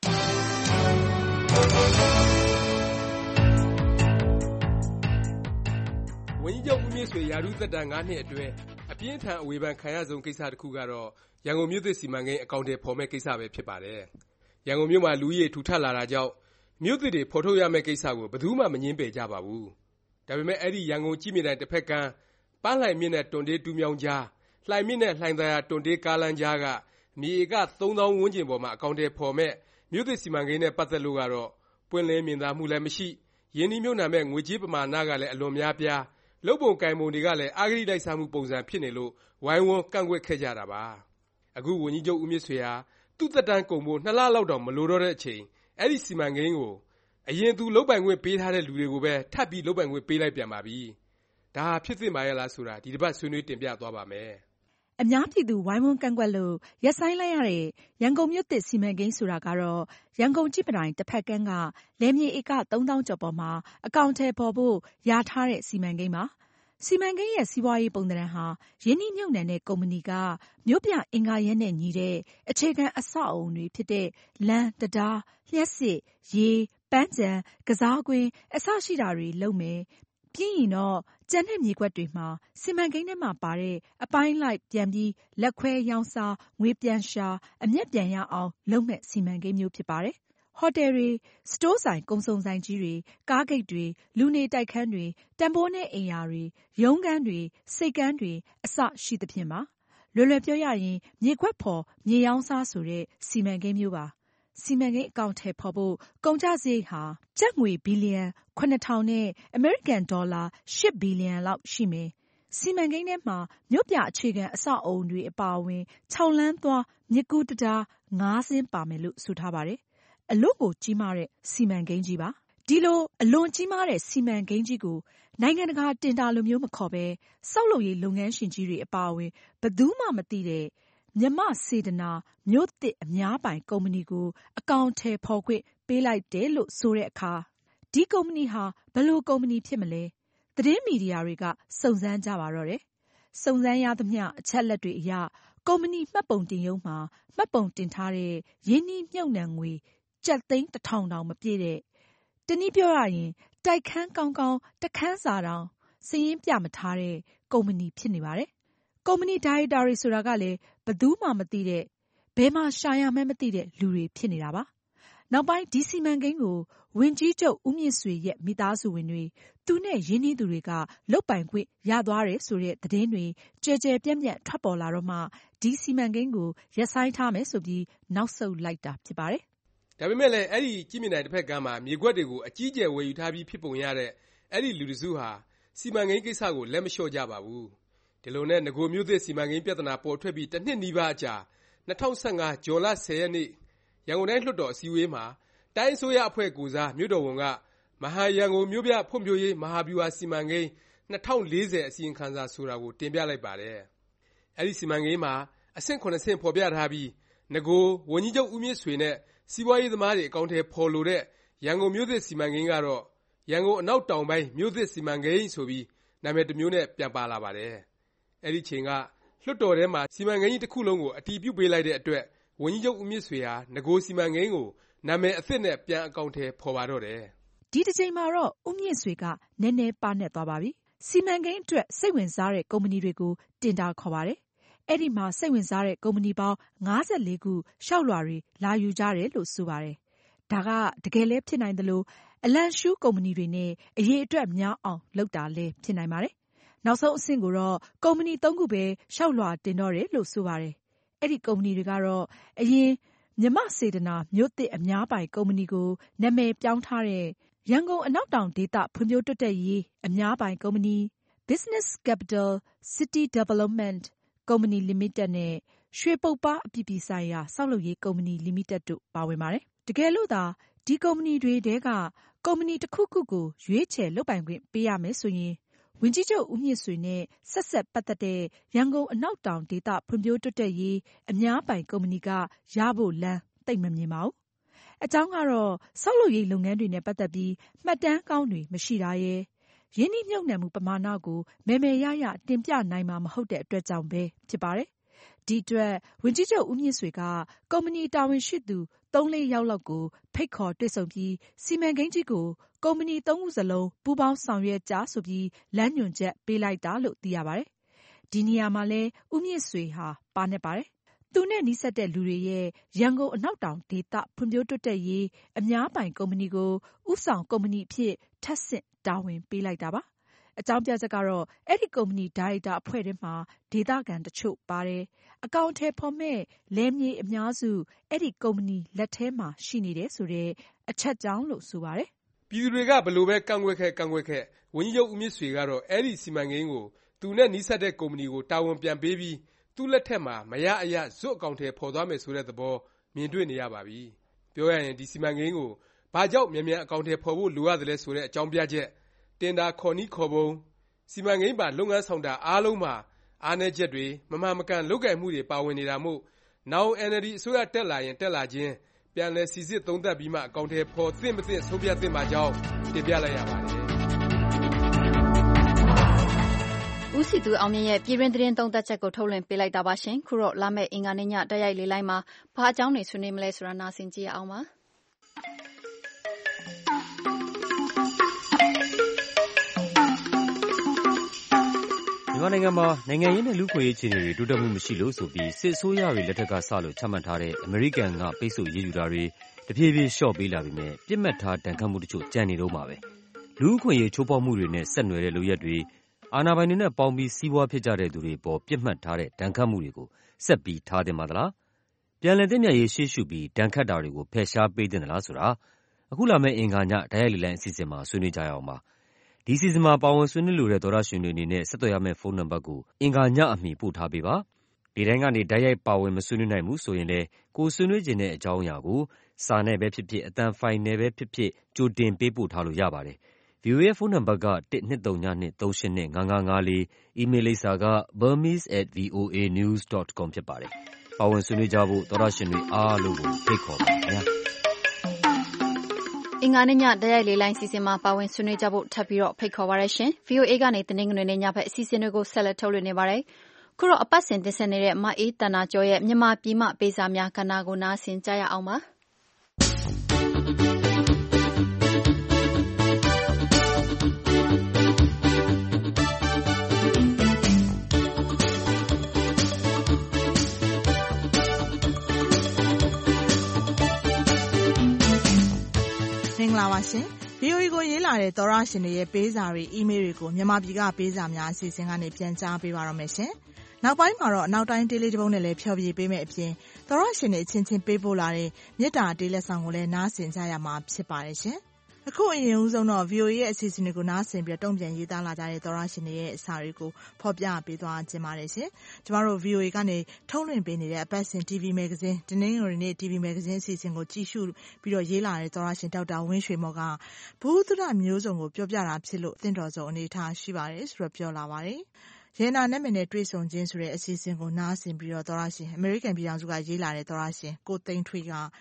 ဝန်ကြီးချုပ်ဦးမြင့်ဆွေရာထူးသက်တမ်း9နှစ်အတွင်းအပြင်းထန်အဝေဖန်ခံရဆုံးကိစ္စတစ်ခုကတော့ရန်ကုန်မြို့သစ်စီမံကိန်းအကောင့်ထဲပေါ်မဲ့ကိစ္စပဲဖြစ်ပါတယ်။ရန်ကုန်မြို့မှာလူဦးရေထူထပ်လာတာကြောင့်မြို့သစ်တွေဖော်ထုတ်ရမယ့်ကိစ္စကိုဘယ်သူမှမငြင်းပယ်ကြပါဘူး။ဒါပေမဲ့အဲ့ဒီရန်ကုန်ကြည့်မြင်တိုင်တစ်ဖက်ကမ်းပန်းလှိုင်မြစ်နဲ့တွန်တေးတူးမြောင်းကြားလှိုင်မြစ်နဲ့လှိုင်သာယာတွန်တေးကားလမ်းကြားကမြေဧက 3000 ဝန်းကျင်ပေါ်မှာအကောင့်ထဲပေါ်မဲ့မြို့သစ်စီမံကိန်းနဲ့ပတ်သက်လို့ကတော့ပွင့်လင်းမြင်သာမှုလည်းမရှိရင်းနှီးမြှုပ်နှံမဲ့ငွေကြေးပမာဏကလည်းအလွန်များပြားလုပ်ပုံကိုင်ပုံတွေကလည်းအဂတိလိုက်စားမှုပုံစံဖြစ်နေလို့ဝိုင်းဝန်းကန့်ကွက်ခဲ့ကြတာပါ။အခုဝန်ကြီးချုပ်ဦးမြင့်ဆွေဟာသူ့သက်တမ်းကုန်ဖို့2လလောက်တောင်မလိုတော့တဲ့အချိန်အဲ့ဒီစီမံကိန်းကိုအရင်သူလုပ်ပိုင်ခွင့်ပေးထားတဲ့လူတွေကိုပဲထပ်ပြီးလုပ်ပိုင်ခွင့်ပေးလိုက်ပြန်ပါပြီ။ဒါဟာဖြစ်သင့်ပါရဲ့လားဆိုတာဒီတစ်ပတ်ဆွေးနွေးတင်ပြသွားပါမယ်။အများပြည်သူဝိုင်းဝန်းကန့်ကွက်လို့ရပ်ဆိုင်းလိုက်ရတဲ့ရန်ကုန်မြို့သစ်စီမံကိန်းဆိုတာကတော့ရန်ကုန်ကြည့်မြင်တိုင်တစ်ဖက်ကမ်းကလယ်မြေဧက 3000 ကျော်ပေါ်မှာအကောင်အထည်ဖော်ဖို့ယာထားတဲ့စီမံကိန်းပါ။စီမံကိန်းရဲ့စီးပွားရေးပုံသဏ္ဍာန်ဟာရင်းနှီးမြှုပ်နှံတဲ့ကုမ္ပဏီကမြို့ပြအင်္ဂါရပ်နဲ့ညီတဲ့အခြေခံအဆောက်အအုံတွေဖြစ်တဲ့လမ်းတံတားလျှပ်စစ်ရေပန်းခြံကစားကွင်းအစရှိတာတွေလုပ်မယ်ပြီးရင်တော့ကျန်တဲ့မြေကွက်တွေမှာစီမံကိန်းထဲမှာပါတဲ့အပိုင်းလိုက်ပြန်ပြီးလက်ခွဲရောင်းစားငွေပြန်ရှာအမြတ်ပြန်ရအောင်လုပ်မဲ့စီမံကိန်းမျိုးဖြစ်ပါတယ်ဟိုတယ်တွေစတိုးဆိုင်ကုန်စုံဆိုင်ကြီးတွေကားဂိတ်တွေလူနေတိုက်ခန်းတွေတန်ဖိုးနဲ့အိမ်ယာတွေရုံးခန်းတွေစိတ်ကန်းတွေအစရှိသဖြင့်ပါလွယ်လွယ်ပြောရရင်မြေခွက်ဖော်မြေရောင်းစားဆိုတဲ့စီမံကိန်းမျိုးပါစီမံကိန်းအကောင့်ထဲဖော်ဖို့ကုန်ကျစရိတ်ဟာကျပ်ငွေဘီလီယံ 9,000 နဲ့အမေရိကန်ဒေါ်လာ 8 ဘီလီယံလောက်ရှိမယ်စီမံကိန်းထဲမှာမြို့ပြအခြေခံအဆောက်အအုံတွေအပါအဝင်6လမ်းသွားမြစ်ကူးတံတား5စင်းပါမယ်လို့ဆိုထားပါတယ်အလွန်ကိုကြီးမားတဲ့စီမံကိန်းကြီးပါဒီလိုအလွန်ကြီးမားတဲ့စီမံကိန်းကြီးကိုနိုင်ငံတကာတင်ဒါလိုမျိုးမခေါ်ပဲဆောက်လုပ်ရေးလုပ်ငန်းရှင်ကြီးတွေအပါအဝင်ဘယ်သူမှမသိတဲ့မြမစေတနာမြို့သစ်အများပိုင်ကုမ္ပဏီကိုအကောင့်ထဲဖော်ခွင့်ပေးလိုက်တယ်လို့ဆိုတဲ့အခါဒီကုမ္ပဏီဟာဘယ်လိုကုမ္ပဏီဖြစ်မလဲသတင်းမီဒီယာတွေကစုံစမ်းကြပါတော့တယ်စုံစမ်းရသမျှအချက်လက်တွေအရကုမ္ပဏီမှတ်ပုံတင်ရုံးမှာမှတ်ပုံတင်ထားတဲ့ရင်းနှီးမြှုပ်နှံငွေကျပ်သိန်း 1,000 တောင်မပြည့်တဲ့တနည်းပြောရရင်တိုက်ခန်းကောင်းကောင်းတခန်းစာတောင်စာရင်းပြမထားတဲ့ကုမ္ပဏီဖြစ်နေပါတယ်ကုမ္ပဏီဒါရိုက်တာတွေဆိုတာကလည်းဘယ်သူမှမသိတဲ့ဘယ်မှာရှာရမှန်းမသိတဲ့လူတွေဖြစ်နေတာပါနောက်ပိုင်းဒီစီမံကိန်းကိုဝန်ကြီးချုပ်ဦးမြင့်ဆွေရဲ့မိသားစုဝင်တွေသူနဲ့ရင်းနှီးသူတွေကလုပ်ပိုင်ခွင့်ရသွားတယ်ဆိုတဲ့သတင်းတွေကြဲကြဲပြန့်ပြန့်ထွက်ပေါ်လာတော့မှဒီစီမံကိန်းကိုရပ်ဆိုင်းထားမယ်ဆိုပြီးနောက်ဆုတ်လိုက်တာဖြစ်ပါတယ်ဒါပေမဲ့လည်းအဲ့ဒီကြည့်မြင်တိုင်တစ်ဖက်ကမ်းမှာမြေကွက်တွေကိုအကြီးကျယ်ဝယ်ယူထားပြီးဖြစ်ပုံရတဲ့အဲ့ဒီလူတစုဟာစီမံကိန်းကိစ္စကိုလက်မလျှော့ကြပါဘူးဒီလိုနဲ့ငကိုမျိုးသစ်စီမံကိန်းပြဿနာပေါ်ထွက်ပြီးတစ်နှစ်နီးပါးအကြာ2015ဇွန်လ10ရက်နေ့ရန်ကုန်တိုင်းလွှတ်တော်အစည်းအဝေးမှာတိုင်းအစိုးရအဖွဲ့ကိုစားမြို့တော်ဝန်ကမဟာရန်ကုန်မြို့ပြဖွံ့ဖြိုးရေးမဟာဗျူဟာစီမံကိန်း2040အစီရင်ခံစာဆိုတာကိုတင်ပြလိုက်ပါတယ်အဲ့ဒီစီမံကိန်းမှာအဆင့်9ဆင့်ဖော်ပြထားပြီးငကိုဝန်ကြီးချုပ်ဦးမြင့်ဆွေနဲ့စီးပွားရေးသမားတွေအကောင့်ထဲဖော်လိုတဲ့ရန်ကုန်မြို့သစ်စီမံကိန်းကတော့ရန်ကုန်အနောက်တောင်ပိုင်းမြို့သစ်စီမံကိန်းဆိုပြီးနာမည်တစ်မျိုးနဲ့ပြန်ပါလာပါတယ်အဲ့ဒီချိန်ကလွှတ်တော်ထဲမှာစီမံကိန်းကြီးတစ်ခုလုံးကိုအတည်ပြုပေးလိုက်တဲ့အတွက်ဝန်ကြီးချုပ်ဦးမြင့်ဆွေဟာငကိုစီမံကိန်းကိုနာမည်အသစ်နဲ့ပြန်အကောင်အထည်ဖော်ပါတော့တယ်။ဒီတစ်ချိန်မှာတော့ဦးမြင့်ဆွေကနည်းနည်းပါးနက်သွားပါပြီ။စီမံကိန်းအတွက်စိတ်ဝင်စားတဲ့ကုမ္ပဏီတွေကိုတင်ဒါခေါ်ပါတယ်။အဲ့ဒီမှာစိတ်ဝင်စားတဲ့ကုမ္ပဏီပေါင်း54ခုလျှောက်လွှာတွေလာယူကြတယ်လို့ဆိုပါတယ်။ဒါကတကယ်လည်းဖြစ်နိုင်သလိုအလံရှူးကုမ္ပဏီတွေနဲ့အရေးအတွက်များအောင်လုပ်တာလည်းဖြစ်နိုင်ပါတယ်။နောက်ဆုံးအဆင့်ကိုတော့ကုမ္ပဏီ3ခုပဲလျှောက်လွှာတင်တော့တယ်လို့ဆိုပါတယ်။အဲ့ဒီကုမ္ပဏီတွေကတော့အရင်မြမစေတနာမြို့သစ်အများပိုင်ကုမ္ပဏီကိုနာမည်ပြောင်းထားတဲ့ရန်ကုန်အနောက်တောင်ဒေသဖွံ့ဖြိုးတိုးတက်ရေးအများပိုင်ကုမ္ပဏီ Business Capital City Development Company Limited နဲ့ရွှေပုပ္ပါအပြည်ပြည်ဆိုင်ရာဆောက်လုပ်ရေးကုမ္ပဏီ Limited တို့ပါဝင်ပါတယ်။တကယ်လို့သာဒီကုမ္ပဏီတွေထဲကကုမ္ပဏီတစ်ခုခုကိုရွေးချယ်လုပ်ပိုင်ခွင့်ပေးရမယ်ဆိုရင်ဝန်ကြီးချုပ်ဦးမြင့်ဆွေနဲ့ဆက်ပတ်သက်တဲ့ရန်ကုန်အနောက်တောင်ဒေသဖွံ့ဖြိုးတိုးတက်ရေးအများပိုင်ကုမ္ပဏီကရဖို့လမ်းသိပ်မမြင်ပါဘူး။အကြောင်းကတော့ဆောက်လုပ်ရေးလုပ်ငန်းတွေနဲ့ပတ်သက်ပြီးမှတ်တမ်းကောင်းတွေမရှိတာရယ်ရင်းနှီးမြှုပ်နှံမှုပမာဏကိုမယ်မယ်ရရတင်ပြနိုင်မှာမဟုတ်တဲ့အတွက်ကြောင့်ပဲဖြစ်ပါတယ်။ဒီအတွက်ဝန်ကြီးချုပ်ဦးမြင့်ဆွေကကုမ္ပဏီတာဝန်ရှိသူ 3-4 ယောက်လောက်ကိုဖိတ်ခေါ်တွေ့ဆုံပြီးစီမံကိန်းကြီးကိုကုမ္ပဏီ3ခုစလုံးပူးပေါင်းဆောင်ရွက်ကြဆိုပြီးလမ်းညွှန်ချက်ပေးလိုက်တာလို့သိရပါတယ်။ဒီနေရာမှာလဲဦးမြင့်ဆွေဟာပါနေပါတယ်။သူနဲ့နီးစပ်တဲ့လူတွေရဲ့ရန်ကုန်အနောက်တောင်ဒေသဖွံ့ဖြိုးတိုးတက်ရေးအများပိုင်ကုမ္ပဏီကိုဦးဆောင်ကုမ္ပဏီအဖြစ်ထပ်ဆင့်တာဝန်ပေးလိုက်တာပါ။အကြောင်းပြချက်ကတော့အဲ့ဒီကုမ္ပဏီဒါရိုက်တာအဖွဲ့ထဲမှာဒေသခံတချို့ပါတယ်။အကောင့်ထဲဖော်မဲ့လမ်းမြေအများစုအဲ့ဒီကုမ္ပဏီလက်ထဲမှာရှိနေတယ်ဆိုတဲ့အချက်ကြောင့်လို့ဆိုပါတယ်။ပြည်သူတွေကဘယ်လိုပဲကန့်ကွက်ခဲ့ဝန်ကြီးချုပ်ဦးမြင့်ဆွေကတော့အဲ့ဒီစီမံကိန်းကိုသူနဲ့နီးစပ်တဲ့ကုမ္ပဏီကိုတာဝန်ပြန်ပေးပြီးသူ့လက်ထက်မှာမရအရဇွတ်အကောင်ထဲဖော်သွားမယ်ဆိုတဲ့သဘောမြင်တွေ့နေရပါပြီ။ပြောရရင်ဒီစီမံကိန်းကိုဘာကြောင့်မြန်အကောင်ထဲဖော်ဖို့လိုရသလဲဆိုတဲ့အကြောင်းပြချက်တင်ဒါခေါ်နီးခေါ်ပုံစီမံကိန်းပါလုပ်ငန်းဆောင်တာအားလုံးမှာအားနည်းချက်တွေမမှန်မကန်လုပ်ကိုင်မှုတွေပါဝင်နေတာမို့နောင် NLD အစိုးရတက်လာရင်တက်လာခြင်းပြန်လည်စီစစ်သုံးသပ်ပြီးမှအကောင်ထဲဖော်သင့်မသင့်ဆုံးဖြတ်သင့်ပါကြောင်းတင်ပြလိုက်ရပါတယ်။ဦးစီသူအောင်မြင့်ရဲ့ပြည်တွင်းသတင်းသုံးသပ်ချက်ကိုထုတ်လွှင့်ပေးလိုက်တာပါရှင်။ခုတော့လာမယ့်အင်္ဂါနေ့ညတိုက်ရိုက်လေးလိုက်မှာဘာအကြောင်းတွေဆွေးနွေးမလဲဆိုတာနားဆင်ကြည့်အောင်ပါ။မြန်မာနိုင်ငံမှာနိုင်ငံရေးနဲ့လူ့အခွင့်အရေးအခြေအနေတွေတိုးတက်မှုမရှိလို့ဆိုပြီးစစ်အစိုးရတွေလက်ထက်ကစလို့ချမှတ်ထားတဲ့အမေရိကန်ကပိတ်ဆို့အရေးယူတာတွေတဖြည်းဖြည်းလျှော့ပေးလာပေမဲ့ပြစ်မှတ်ထားဒဏ်ခတ်မှုတချို့ကျန်နေတော့မှာပဲလူ့အခွင့်အရေးချိုးဖောက်မှုတွေနဲ့ဆက်နွယ်တဲ့လုပ်ရပ်တွေအာဏာပိုင်တွေနဲ့ပေါင်းပြီးစီးပွားဖြစ်ကြတဲ့သူတွေပေါ်ပြစ်မှတ်ထားတဲ့ဒဏ်ခတ်မှုတွေကိုဆက်ပြီးထားသင့်ပါသလားပြန်လည်သင့်မြတ်ရေးရှေ့ရှုပြီးဒဏ်ခတ်တာတွေကိုဖယ်ရှားပေးသင့်သလားဆိုတာအခုလာမယ့်အင်္ဂါညတိုက်ရိုက်လေလံအစီအစဉ်မှာဆွေးနွေးကြရအောင်ပါဒီစီစဉ်မှာပါဝင်ဆွေးနွေးလိုတဲ့သောရရှင်တွေအနေနဲ့ဆက်သွယ်ရမယ့်ဖုန်းနံပါတ်ကိုအင်္ဂါညအမီပို့ထားပေးပါဒီတိုင်းကနေတိုက်ရိုက်ပါဝင်မဆွေးနွေးနိုင်ဘူးဆိုရင်လည်းကိုဆွေးနွေးခြင်းတဲ့အကြောင်းအရာကိုစာနဲ့ပဲဖြစ်ဖြစ်အသံဖိုင်နဲ့ပဲဖြစ်ဖြစ်ကြိုတင်ပေးပို့ထားလို့ရပါတယ် VOA ဖုန်းနံပါတ်က 12392355554 အီးမေးလ်လိပ်စာက burmese@voanews.com ဖြစ်ပါတယ်ပါဝင်ဆွေးနွေးကြဖို့သောရရှင်တွေအားလုံးကိုဖိတ်ခေါ်ပါခင်ဗျာအင်္ဂါနေ့ညတိုက်ရိုက်လေးလိုင်းစီစဉ်မှာပါဝင်ဆွေးနွေးကြဖို့ထပ်ပြီးတော့ဖိတ်ခေါ်ပါရရှင်။ VOA ကနေတနင်္ဂနွေနေ့ညဘက်အစီအစဉ်တွေကိုဆက်လက်ထုတ်လွှင့်နေပါတယ်။ခုတော့အပတ်စဉ်တင်ဆက်နေတဲ့မအေးတနာကျော်ရဲ့မြန်မာပြည်မှပေးစာများကဏ္ဍကိုနားဆင်ကြရအောင်ပါ။မင်္ဂလာပါရှင်။ VOA ကိုရေးလာတဲ့သောရရှင်တွေရဲ့ပေးစာတွေအီးမေးလ်တွေကိုမြန်မာပြည်ကပေးစာများအစီအစဉ်ကနေပြန်ကြားပေးပါရမယ်ရှင်။နောက်ပိုင်းမှာတော့အနောက်တိုင်းတေးလေးတစ်ပုဒ်နဲ့လည်းဖျော်ဖြေပေးမယ့်အပြင်သောရရှင်တွေအချင်းချင်းပေးပို့လာတဲ့မေတ္တာတေးလက်ဆောင်ကိုလည်းနားဆင်ကြရမှာဖြစ်ပါတယ်ရှင်။အခုအရင်ဦးဆုံးတော့ VOA ရဲ့အစီအစဉ်တွေကိုနားဆင်ပြီးတုံ့ပြန်ရေးသားလာကြတဲ့သောရရှင်တွေရဲ့စာတွေကိုဖော်ပြပေးသွားခြင်းပါတယ်ရှင်။ကျမတို့ VOA ကနေထုတ်လွှင့်ပေးနေတဲ့အပတ်စဉ် TV မဂ္ဂဇင်းတနင်္ဂနွေနေ့ TV မဂ္ဂဇင်းအစီအစဉ်ကိုကြည့်ရှုပြီးတော့ရေးလာတဲ့သောရရှင်ဒေါက်တာဝင်းရွှေမော်ကဘုဒ္ဓမျိုးစုံကိုပြောပြတာဖြစ်လို့အသင့်တော်ဆုံးအနေထားရှိပါတယ်ဆိုတော့ပြောလာပါတယ်။ရဲနာနဲ့မနဲ့တွေ့ဆုံခြင်းဆိုတဲ့အစီအစဉ်ကိုနားဆင်ပြီးတော့သောရရှင်အမေရိကန်ပြည်ထောင်စုကရေးလာတဲ့သောရရှင်ကိုသိန်းထွေးက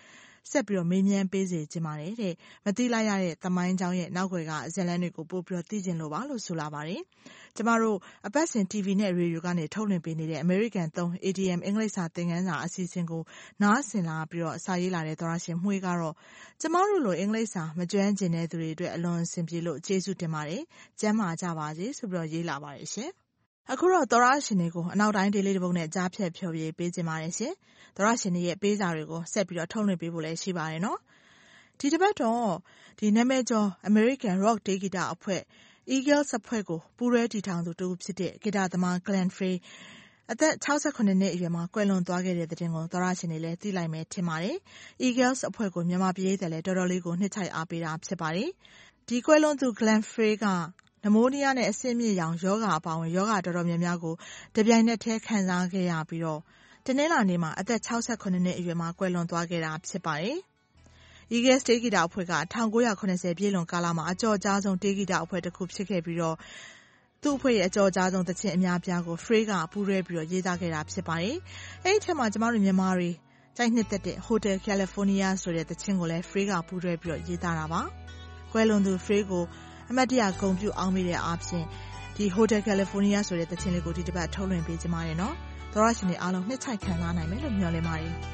ဆက်ပြီးတော့မေးမြန်းပေးစေချင်ပါတယ်တဲ့မသိလိုက်ရတဲ့သမိုင်းကြောင်းရဲ့နောက်ွယ်ကဇာတ်လမ်းတွေကိုပို့ပြီးတော့သိကျင်လို့ပါလို့ဆိုလာပါတယ်ကျမတို့အပတ်စဉ် TV နဲ့ Radio ကနေထုတ်လွှင့်ပေးနေတဲ့ American 3 ADM အင်္ဂလိပ်စာသင်ခန်းစာအစီအစဉ်ကိုနားဆင်လာပြီးတော့စာရေးလာတဲ့သောရရှင်မှွေးကတော့ကျမတို့လိုအင်္ဂလိပ်စာမကျွမ်းကျင်တဲ့သူတွေအတွက်အလွန်အဆင်ပြေလို့ကျေးဇူးတင်ပါတယ်ကျမ်းမာကြပါစေဆိုပြီးတော့ရေးလာပါတယ်ရှင်အခုတော့သောရရှင်တွေကိုအနောက်တိုင်းဒေလေးတစ်ပုဒ်နဲ့ကြားဖြတ်ဖြော်ပြပေးခြင်းပါတယ်ရှင်သောရရှင်တွေရဲ့ပေးစာတွေကိုဆက်ပြီးတော့ထုတ်လွှင့်ပေးဖို့လည်းရှိပါတယ်နော်ဒီတစ်ပတ်တော့ဒီနာမည်ကျော် American Rock တေးဂီတအဖွဲ့ Eagles အဖွဲ့ကိုပူးရဲတည်ထောင်သူတူဖြစ်တဲ့ဂီတသမား Glenn Frey အသက်68နှစ်အရွယ်မှာကွယ်လွန်သွားခဲ့တဲ့တဲ့တင်ကိုသောရရှင်တွေလည်းသိလိုက်မယ်ထင်ပါတယ် Eagles အဖွဲ့ကိုမြန်မာပြည်သက်လည်းတော်တော်လေးကိုနှစ်ချိုက်အားပေးတာဖြစ်ပါတယ်ဒီကွယ်လွန်သူ Glenn Frey ကနမိုးနီးယားနဲ့အဆင့်မြင့်ရောင်ယောဂအပါအဝင်ယောဂတော်တော်များများကိုတပြိုင်နက်တည်းခံစားခဲ့ရပြီးတော့တနင်္လာနေ့မှာအသက်68နှစ်အရွယ်မှာကွယ်လွန်သွားခဲ့တာဖြစ်ပါတယ်Eagles တေးဂီတအဖွဲ့က1980ပြည့်လွန်ကာလမှာအကျော်ကြားဆုံးတေးဂီတအဖွဲ့တစ်ခုဖြစ်ခဲ့ပြီးတော့သူ့အဖွဲ့ရဲ့အကျော်ကြားဆုံးသချင်းအများပြားကို Frey ကပူးရဲပြီးတော့ရေးသားခဲ့တာဖြစ်ပါတယ်။အဲဒီထက်မှာကျမတို့မြန်မာတွေကြိုက်နှစ်သက်တဲ့ Hotel California ဆိုတဲ့သချင်းကိုလည်း Frey ကပူးရဲပြီးတော့ရေးသားတာပါ။ကွယ်လွန်သူ Frey ကိုအမတ်တရဂုဏ်ပြုအောင်မိတဲ့အားဖြင့်ဒီ Hotel California ဆိုတဲ့သချင်းလေးကိုဒီတစ်ပတ်ထုတ်လွှင့်ပေးကြပါရနော်။သောရရှင်တွေအားလုံးနှစ်ချိုက်ခံစားနိုင်မယ်လို့မျှော်လင့်ပါတယ်။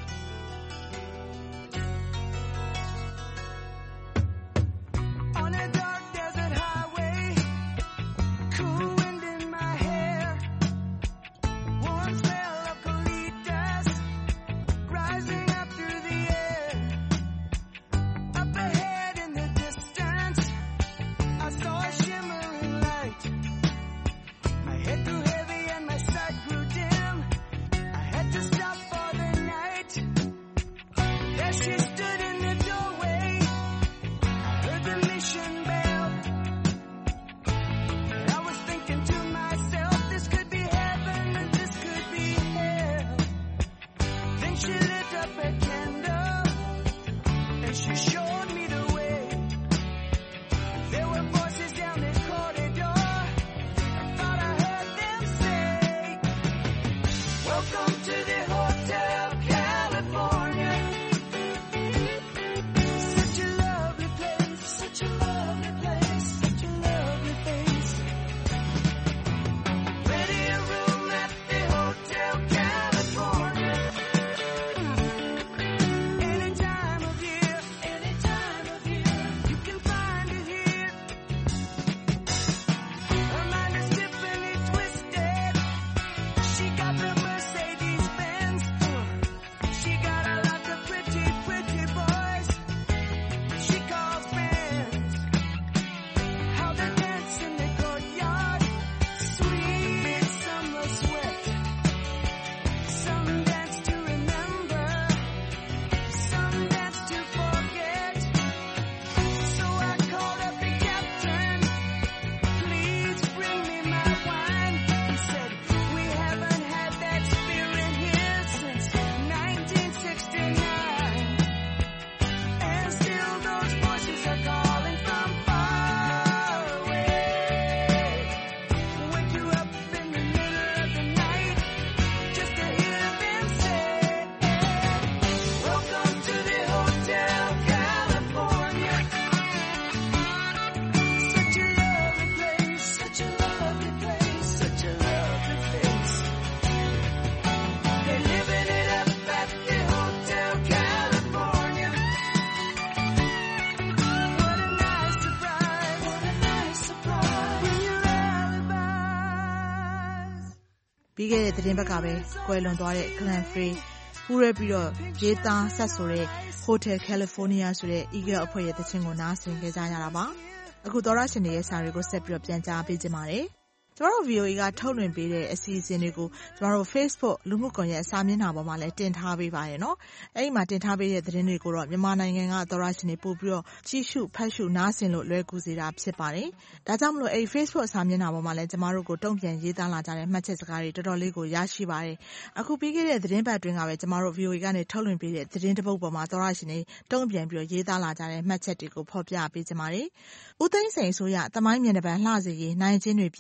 ပြီးခဲ့တဲ့သတင်းဘက်ကပဲကွယ်လွန်သွားတဲ့ Glenn Frey ပူးရဲပြီးတော့ရေးသားဆက်ဆိုတဲ့ Hotel California ဆိုတဲ့ Eagle အဖွဲ့ရဲ့သချင်းကိုနားဆင်ခဲ့ကြရတာပါအခုသောရရှင်တွေရဲ့စာတွေကိုဆက်ပြီးတော့ပြန်ကြားပေးကြပါမယ်ကျမတို့ VOA ကထုတ်လွှင့်ပေးတဲ့အစီအစဉ်တွေကိုကျမတို့ Facebook လူမှုကွန်ရက်စာမျက်နှာပေါ်မှာလည်းတင်ထားပေးပါတယ်နော်။အဲဒီမှာတင်ထားပေးတဲ့သတင်းတွေကိုတော့မြန်မာနိုင်ငံကသောရရှင်တွေပို့ပြီးတော့ကြည့်ရှုဖတ်ရှုနားဆင်လို့လွယ်ကူစေတာဖြစ်ပါတယ်။ဒါကြောင့်မလို့အဲဒီ Facebook စာမျက်နှာပေါ်မှာလည်းကျမတို့ကိုတုံ့ပြန်ရေးသားလာကြတဲ့မှတ်ချက်စကားတွေတော်တော်လေးကိုရရှိပါတယ်။အခုပြီးခဲ့တဲ့သတင်းပတ်တွင်းကပဲကျမတို့ VOA ကနေထုတ်လွှင့်ပေးတဲ့သတင်းတစ်ပုဒ်ပေါ်မှာသောရရှင်တွေတုံ့ပြန်ပြီးတော့ရေးသားလာကြတဲ့မှတ်ချက်တွေကိုဖော်ပြပေးကြပါတယ်။ဦးသိန်းစိန်အစိုးရသမိုင်းမျက်နှာပန်းလှစေရေးနိုင်ကျင်းတွေပြန်လွှတ်ဖို့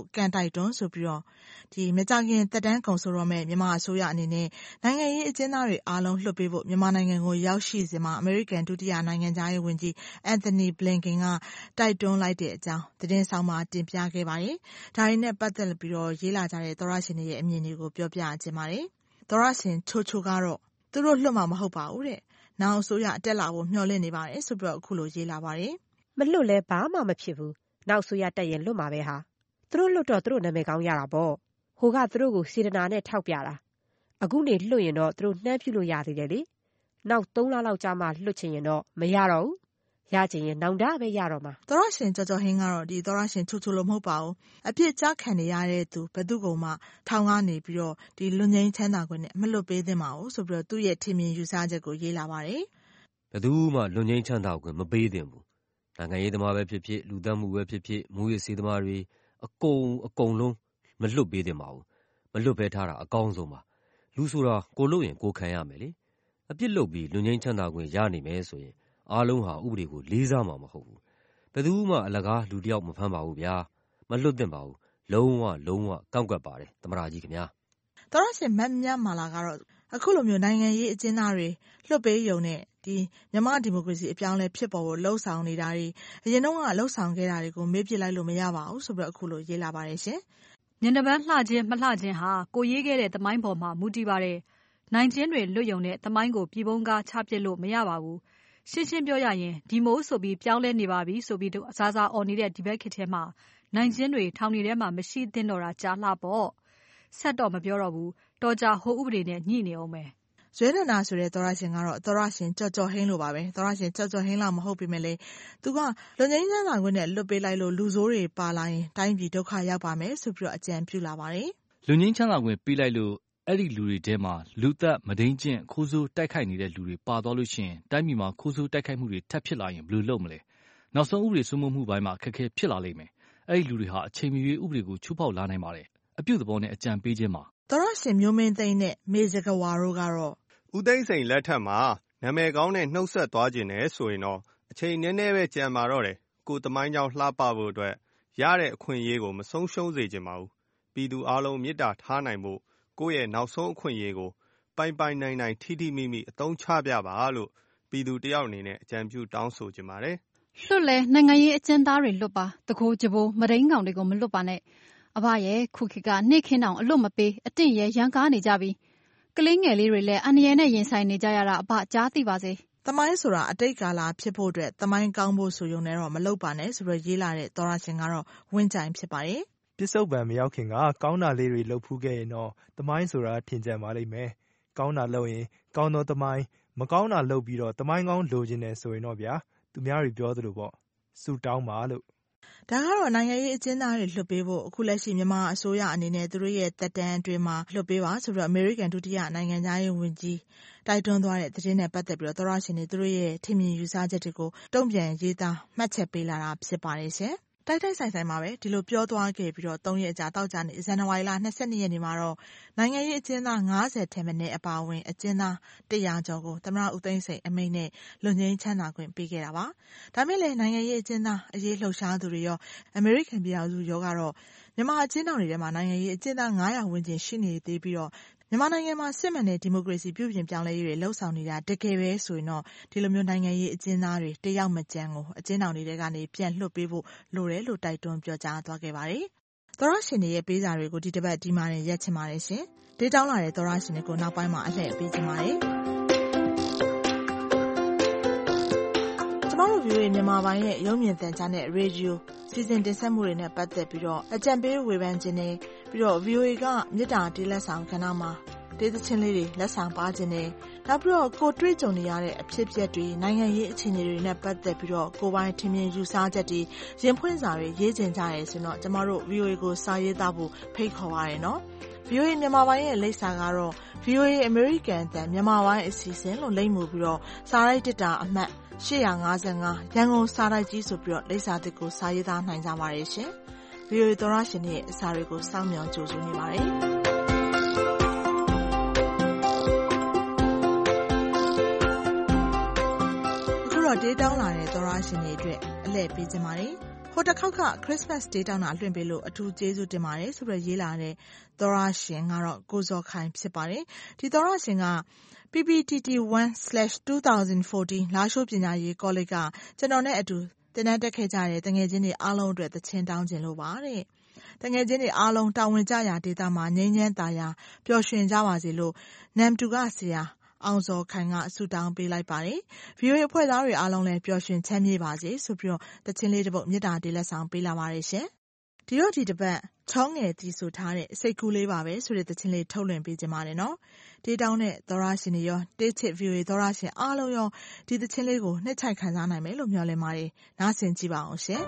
ကန်တိုက်တွန်းဆိုပြီးတော့မကြာခင်သက်တမ်းကုန်ဆိုတော့မဲ့မြန်မာအစိုးရအနေနဲ့နိုင်ငံရေးအကျဉ်းသားတွေအားလုံးလွှတ်ပေးဖို့မြန်မာနိုင်ငံကိုရောက်ရှိစဉ်မှာအမေရိကန်ဒုတိယနိုင်ငံခြားရေးဝန်ကြီးအန်သိုနီဘလင်ကန်ကတိုက်တွန်းလိုက်တဲ့အကြောင်းသတင်းဆောင်မှာတင်ပြခဲ့ပါတယ်။ဒါရင်းနဲ့ပတ်သက်ပြီးတော့ရေးလာကြတဲ့သောရရှင်တွေရဲ့အမြင်တွေကိုပြောပြခြင်းပါတယ်။သောရရှင်ချိုကတော့သူတို့လွှတ်မှာမဟုတ်ပါဘူးတဲ့။နောက်အစိုးရတက်လာဖို့မျှော်လင့်နေပါတယ်ဆိုပြီးတော့အခုလိုရေးလာပါတယ်။မလွတ်လဲဘာမှမဖြစ်ဘူး။နောက်အစိုးရတက်ရင်လွတ်မှာပဲဟာ။သူတို့လွတ်တော့သူတို့နာမည်ကောင်းရတာပေါ့။ဟိုကသူတို့ကိုစေတနာနဲ့ထောက်ပြတာ။အခုနေလွတ်ရင်တော့သူတို့နှမ်းပြလို့ရသေးတယ်လေ။နောက်3လလောက်ကြာမှလွတ်ချင်ရင်တော့မရတော့ဘူး။ရချင်ရင်နောင်တပဲရတော့မှာ။သောရရှင်ကြော်ဟင်းကတော့သောရရှင်ချိုလို့မဟုတ်ပါဘူး။အပြစ်ကြခံနေရတဲ့သူဘယ်သူကမှထောင်ကနေပြီးတော့လွတ်ငြိမ်းချမ်းသာခွင့်နဲ့မလွတ်ပေးသင့်ပါဘူးဆိုပြီးတော့သူ့ရဲ့ထင်မြင်ယူဆချက်ကိုရေးလာပါတယ်။ဘယ်သူမှလွတ်ငြိမ်းချမ်းသာခွင့်မပေးသင့်ဘူး။နိုင်ငံရေးသမားပဲဖြစ်ဖြစ်လူသတ်မှုပဲဖြစ်ဖြစ်မူရစီသမားတွေအကုန်လုံးမလွတ်ပေးသင့်ပါဘူး။မလွတ်ဘဲထားတာအကောင်းဆုံးပါ။လူဆိုတာကိုလုပ်ရင်ကိုခံရမယ်လေ။အပြစ်လုပ်ပြီးလွတ်ငြိမ်းချမ်းသာခွင့်ရနိုင်မယ်ဆိုရင်အားလုံးဟာဥပဒေကိုလေးစားမှာမဟုတ်ဘူး။ဘယ်သူမှအလကားလူတယောက်မဖမ်းပါဘူးဗျာ။မလွတ်သင့်ပါဘူး။လုံးဝကန့်ကွက်ပါတယ်သမ္မတကြီးခင်ဗျာ။သောရရှင်မတ်မြတ်မာလာကတော့အခုလိုမျိုးနိုင်ငံရေးအကျဉ်းသားတွေလွတ်ပေးရုံနဲ့မြန်မာဒီမိုကရေစီအပြောင်းလဲဖြစ်ပေါ်ဖို့လှုံ့ဆော်နေတာတွေအရင်တော့ကလှုံ့ဆော်ခဲ့တာတွေကိုမေ့ပစ်လိုက်လို့မရပါဘူးဆိုပြီးတော့အခုလိုရေးလာပါတယ်ရှင်။မျက်နှာပန်းလှခြင်းမလှခြင်းဟာကိုရေးခဲ့တဲ့သမိုင်းပေါ်မှာမူတည်ပါတယ်။နိုင်ခြင်းတွေလွတ်ရုံနဲ့သမိုင်းကိုပြည်ပုံးကားချပစ်လို့မရပါဘူး။ရှင်းရှင်းပြောရရင်ဒီမိုးဆိုပြီးပြောင်းလဲနေပါပြီဆိုပြီးတော့အစားအော်နေတဲ့ဒီဘက်ခေတ်ထဲမှာနိုင်ခြင်းတွေထောင်နေထဲမှာမရှိသင့်တော့တာကြားလှပေါ့။ဆက်တော့မပြောတော့ဘူးတော်ကြဟိုဥပဒေနဲ့ညှိနေအောင်မယ်။ဇွဲနန္ဒာဆိုတဲ့သောရရှင်ကတော့သောရရှင်ကြော်ဟင်းလိုပါပဲသောရရှင်ကြော်ဟင်းလောက်မဟုတ်ပေမဲ့လေသူကလွတ်ငြိမ်းချမ်းသာခွင့်နဲ့လွတ်ပေးလိုက်လို့လူဆိုးတွေပါလာရင်တိုင်းပြည်ဒုက္ခရောက်ပါမယ်ဆိုပြီးတော့အကြံပြုလာပါတယ်။လွတ်ငြိမ်းချမ်းသာခွင့်ပေးလိုက်လို့အဲ့ဒီလူတွေထဲမှာလူသက်မဒိန်ကျင့်ခိုးဆိုးတိုက်ခိုက်နေတဲ့လူတွေပါသွားလို့ရှိရင်တိုင်းပြည်မှာခိုးဆိုးတိုက်ခိုက်မှုတွေထပ်ဖြစ်လာရင်ဘယ်လိုလုပ်မလဲ။နောက်ဆုံးဥပဒေစိုးမိုးမှုပိုင်းမှာအခက်အခဲဖြစ်လာလိမ့်မယ်။အဲ့ဒီလူတွေဟာအချိန်မရွေးဥပဒေကိုချိုးဖောက်လာနိုင်ပါတယ်။အပြုသဘောနဲ့အကြံပေးခြင်းပါ။သောရရှင်မျိုးမင်းသိန်းနဲ့မေဇကဝါတို့ကတော့ဦးသိန်းစိန်လက်ထက်မှာနာမည်ကောင်းနဲ့နှုတ်ဆက်သွားခြင်းနဲ့ဆိုရင်တော့အချိန်နည်းနည်းပဲကြံပါတော့တယ်ကိုသမိုင်းကြောင်းလှပဖို့အတွက်ရတဲ့အခွင့်အရေးကိုမဆုံးရှုံးစေချင်ပါဘူးပြည်သူအလုံးမေတ္တာထားနိုင်ဖို့ကိုယ့်ရဲ့နောက်ဆုံးအခွင့်အရေးကိုပိုင်နိုင်ထိမိမိအသုံးချပြပါလို့ပြည်သူတယောက်အနေနဲ့အကြံပြုတောင်းဆိုချင်ပါတယ်လွတ်လဲနိုင်ငံရေးအကျဉ်းသားတွေလွတ်ပါတကိုးကြဘိုးမဒိန်းကောင်တွေကိုမလွတ်ပါနဲ့အဘရဲ့ခုခေတ်ကနှိတ်ခင်းအောင်အလွတ်မပေးအတင့်ရဲ့ရန်ကားနေကြပြီကလေးငယ်လေးတွေလည်းအန္တရာယ်နဲ့ရင်ဆိုင်နေကြရတာအဘကြားသိပါစေသမိုင်းဆိုတာအတိတ်ကာလဖြစ်ဖို့အတွက်သမိုင်းကောင်းဖို့ဆိုရုံနဲ့တော့မလုပ်ပါနဲ့ဆိုပြီးရေးလာတဲ့သောရရှင်ကတော့ဝင်းကြိုင်ဖြစ်ပါတယ်ပစ္စုပန်မရောက်ခင်ကကောင်းတာလေးတွေလုပ်ဖူးခဲ့ရင်တော့သမိုင်းဆိုတာထင်ကြံပါလိမ့်မယ်ကောင်းတာလုပ်ရင်ကောင်းသောသမိုင်းမကောင်းတာလုပ်ပြီးတော့သမိုင်းကောင်းလိုချင်တယ်ဆိုရင်တော့ဗျာသူများတွေပြောသလိုပေါ့စူတောင်းပါလို့ဒါကတော့နိုင်ငံရေးအကျဉ်းသားတွေလွှတ်ပေးဖို့အခုလက်ရှိမြန်မာအစိုးရအနေနဲ့သူတို့ရဲ့သက်တမ်းအတွင်းမှာလွှတ်ပေးပါဆိုပြီးတော့အမေရိကန်ဒုတိယနိုင်ငံသားရေးဝန်ကြီးတိုက်တွန်းသွားတဲ့သတင်းနဲ့ပတ်သက်ပြီးတော့သောရရှင်တွေသူတို့ရဲ့ထင်မြင်ယူဆချက်တွေကိုတုံ့ပြန်ရေးသားမှတ်ချက်ပေးလာတာဖြစ်ပါတယ်ရှင်တိုက်ဆိုင်မှာပဲဒီလိုပြောသွားခဲ့ပြီးတော့3ရက်အကြာတောက်ကြနေဇန်နဝါရီလ22ရက်နေ့မှာတော့နိုင်ငံရေးအကျဉ်းသား90ထက်မနည်းအပါအဝင်အကျဉ်းသား100ကျော်ကိုသမ္မတဦးသိန်းစိန်အမိန့်နဲ့လွတ်ငြိမ်းချမ်းသာခွင့်ပေးခဲ့တာပါဒါမဲ့လည်းနိုင်ငံရေးအကျဉ်းသားအရေးလှုပ်ရှားသူတွေရောအမေရိကန်ပြည်ထောင်စုရောကတော့မြန်မာအကျဉ်းသားတွေထဲမှာနိုင်ငံရေးအကျဉ်းသား900ဝန်းကျင်ရှိနေသေးပြီးတော့မြန်မာနိုင်ငံမှာစစ်မှန်တဲ့ဒီမိုကရေစီပြုပြင်ပြောင်းလဲရေးတွေလှုပ်ဆောင်နေတာတကယ်ပဲဆိုရင်တော့ဒီလိုမျိုးနိုင်ငံရေးအကျဉ်းသားတွေတယောက်မကျန်ကိုအကျဉ်းထောင်တွေကနေပြန်လွှတ်ပေးဖို့လိုတယ်လို့တိုက်တွန်းပြောကြားသွားခဲ့ပါတယ်။သောရရှင်တွေရဲ့ပေးစာတွေကိုဒီတစ်ပတ်ဒီမှာရက်ချင်ပါတယ်ရှင်။ဒေးတောင်းလာတဲ့သောရရှင်တွေကိုနောက်ပိုင်းမှာအလှည့်ပေးချင်ပါတယ်။ကျမတို့ VOA မြန်မာပိုင်းရဲ့ရုပ်မြင်သံကြားနဲ့ရေဒီယိုစီစဉ်တင်ဆက်မှုတွေနဲ့ပတ်သက်ပြီးတော့အကြံပေးဝေဖန်ခြင်းနဲ့ပြီးတော့ VOA ကမြစ်တာတီးလက်ဆောင်ခဏမှာဒေသချင်းလေးတွေလက်ဆောင်ပါခြင်းနဲ့နောက်ပြီးတော့ကိုတွေ့ကြုံနေရတဲ့အဖြစ်အပျက်တွေနိုင်ငံရေးအခြေအနေတွေနဲ့ပတ်သက်ပြီးတော့ကိုယ်ပိုင်ထင်မြင်ယူဆချက်တွေရင်ဖွင့်စာတွေရေးချင်ကြရဲဆိုတော့ကျမတို့ VOA ကိုစာရေးသားဖို့ဖိတ်ခေါ်ပါရနော်။ VOA မြန်မာပိုင်းရဲ့လိပ်စာကတော့ VOA American အသံမြန်မာပိုင်းအစီအစဉ်လို့လိပ်မူပြီးတော့စာရိုက်တစ်တာအမှတ်855ရန်ကုန်စာတိုက်ကြီးဆိုပြီးတော့လိပ်စာတစ်ကိုစာရေးသားနိုင်ကြပါရဲ့ရှင်။ VOA သောရရှင်ရဲ့အစာတွေကိုစောင့်မျှော်ကြိုဆိုနေပါတယ်။ဒေးတောင်းလာတဲ့သောရရှင်တွေအတွက်အလှည့်ပေးခြင်းပါတယ်။ဟိုတစ်ခေါက်က Christmas Day တောင်းတာလွှင့်ပေးလို့အထူးကျေးဇူးတင်ပါတယ်ဆိုပြီးရေးလာတဲ့သောရရှင်ကတော့ကိုဇော်ခိုင်ဖြစ်ပါတယ်ဒီသောရရှင်ကPPTT1/2014 လာရှိုးပညာရေးကောလိပ်ကကျွန်တော်နဲ့အတူတင်တက်ခဲ့ကြတဲ့တငယ်ချင်းတွေအားလုံးအတွက်သချင်းတောင်းခြင်းလို့ပါတဲ့တငယ်ချင်းတွေအားလုံးတာဝန်ကျရာဒေသမှာငြိမ်းချမ်းသာယာပျော်ရွှင်ကြပါစေလို့နမ်တူကဆရာအောင်စောခိုင်ကဆုတောင်းပေးလိုက်ပါတယ် VOA အဖွဲ့သားတွေအားလုံးလည်းပျော်ရွှင်ချမ်းမြေ့ပါစေဆိုပြီးတော့သချင်းလေးတစ်ပုဒ်မြတ်တာတေးလက်ဆောင်ပေးလာပါတယ်ရှင်ဒီတော့ဒီတစ်ပတ်ချောင်းငယ်တီးဆိုထားတဲ့စိတ်ကူးလေးပါပဲဆိုတဲ့သချင်းလေးထုတ်လွှင့်ပေးကြပါတယ်နော်တေးတောင်းတဲ့သောရရှင်တွေရောတေးချစ် VOA သောရရှင်အားလုံးရောဒီသချင်းလေးကိုနှစ်ချိုက်ခံစားနိုင်မယ်လို့မျှော်လင့်ပါတယ်နားဆင်ကြည့်ပါအောင်ရှင်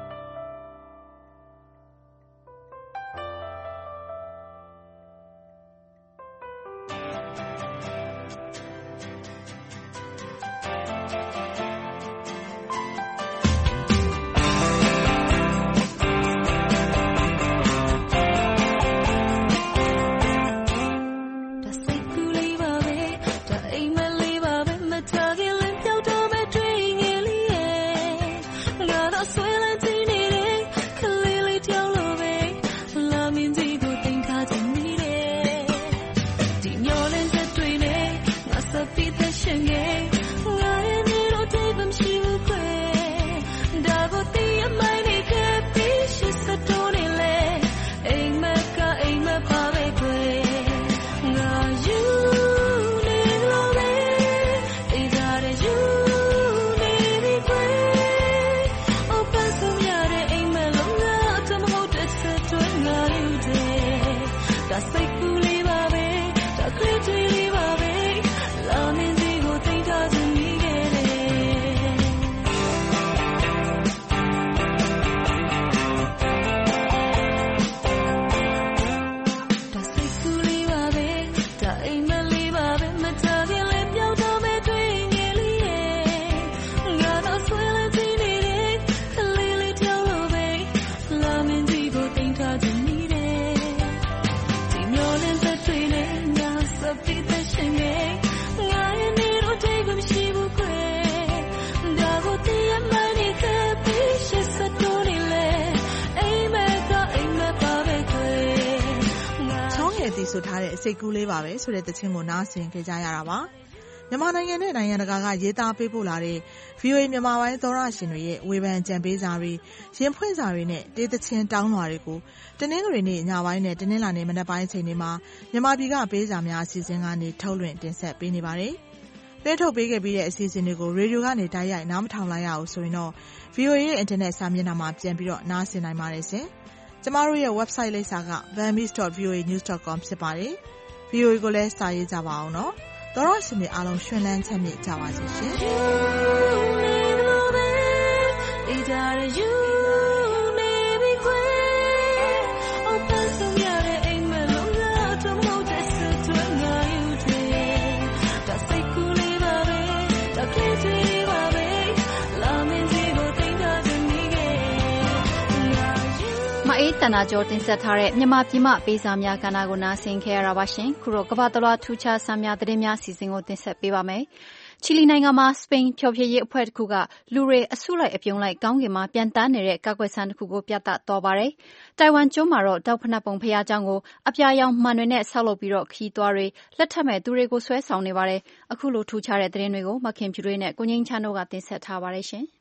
ဆိုထားတဲ့စိတ်ကူးလေးပါပဲဆိုတဲ့သချင်းကိုနားဆင်ကြကြရတာပါမြန်မာနိုင်ငံနဲ့နိုင်ငံတကာကရေးသားပေးပို့လာတဲ့ VOA မြန်မာပိုင်းသောရရှင်တွေရဲ့ဝေဖန်ကြံပေးစာတွေရင်ဖွင့်စာတွေနဲ့တေးသချင်းတောင်းလွှာတွေကိုတနင်္ဂနွေနေ့ညပိုင်းနဲ့တနင်္လာနေ့မနက်ပိုင်းအချိန်တွေမှာမြန်မာပြည်ကပေးစာများအစီအစဉ်ကနေထုတ်လွှင့်တင်ဆက်ပေးနေပါတယ်လဲထုတ်ပေးခဲ့ပြီးတဲ့အစီအစဉ်တွေကိုရေဒီယိုကနေတိုက်ရိုက်နားမထောင်လိုက်ရအောင်ဆိုရင်တော့ VOA ရဲ့အင်တာနက်စာမျက်နှာမှာပြန်ပြီးတော့နားဆင်နိုင်ပါတယ်ရှင်ကျမတို့ရဲ့ website လိပ်စာက burmese.voanews.com ဖြစ်ပါတယ်။ VOA ကိုလည်းစာရေးကြပါအောင်နော်။သောရရှင်တွေအားလုံးရှင်လန်းချမ်းမြေ့ကြပါစေရှင်တန်တာကျော်တင်ဆက်ထားတဲ့မြန်မာပြည်မှပေးစာများကဏ္ဍကိုနားဆင်ခဲ့ရတာပါရှင်ခုတော့ကမ္ဘာတလွှာထူးခြားစာများသတင်းများစီစဉ်ကိုတင်ဆက်ပေးပါမယ်ချီလီနိုင်ငံမှာစပိန်ဖျော်ဖြေရေးအဖွဲ့တစ်ခုကလူတွေအစုလိုက်အပြုံလိုက်ကောင်းကင်မှာပြန်တန်းနေတဲ့ကာကွယ်ဆန်းတစ်ခုကိုပြသသွားပါတယ်တိုင်ဝမ်ကျွန်းမှာတော့တောက်ဖနက်ပုံဖျားเจ้าကိုအပြာရောင်မှန်တွေနဲ့ဆောက်လုပ်ပြီးတော့ခီးသွားတွေလက်ထက်မဲ့သူတွေကိုဆွဲဆောင်နေပါတယ်အခုလိုထူးခြားတဲ့သတင်းတွေကိုမခင်ဖြူတွေနဲ့ကိုငင်းချမ်းတို့ကတင်ဆက်ထားပါတယ်ရှင်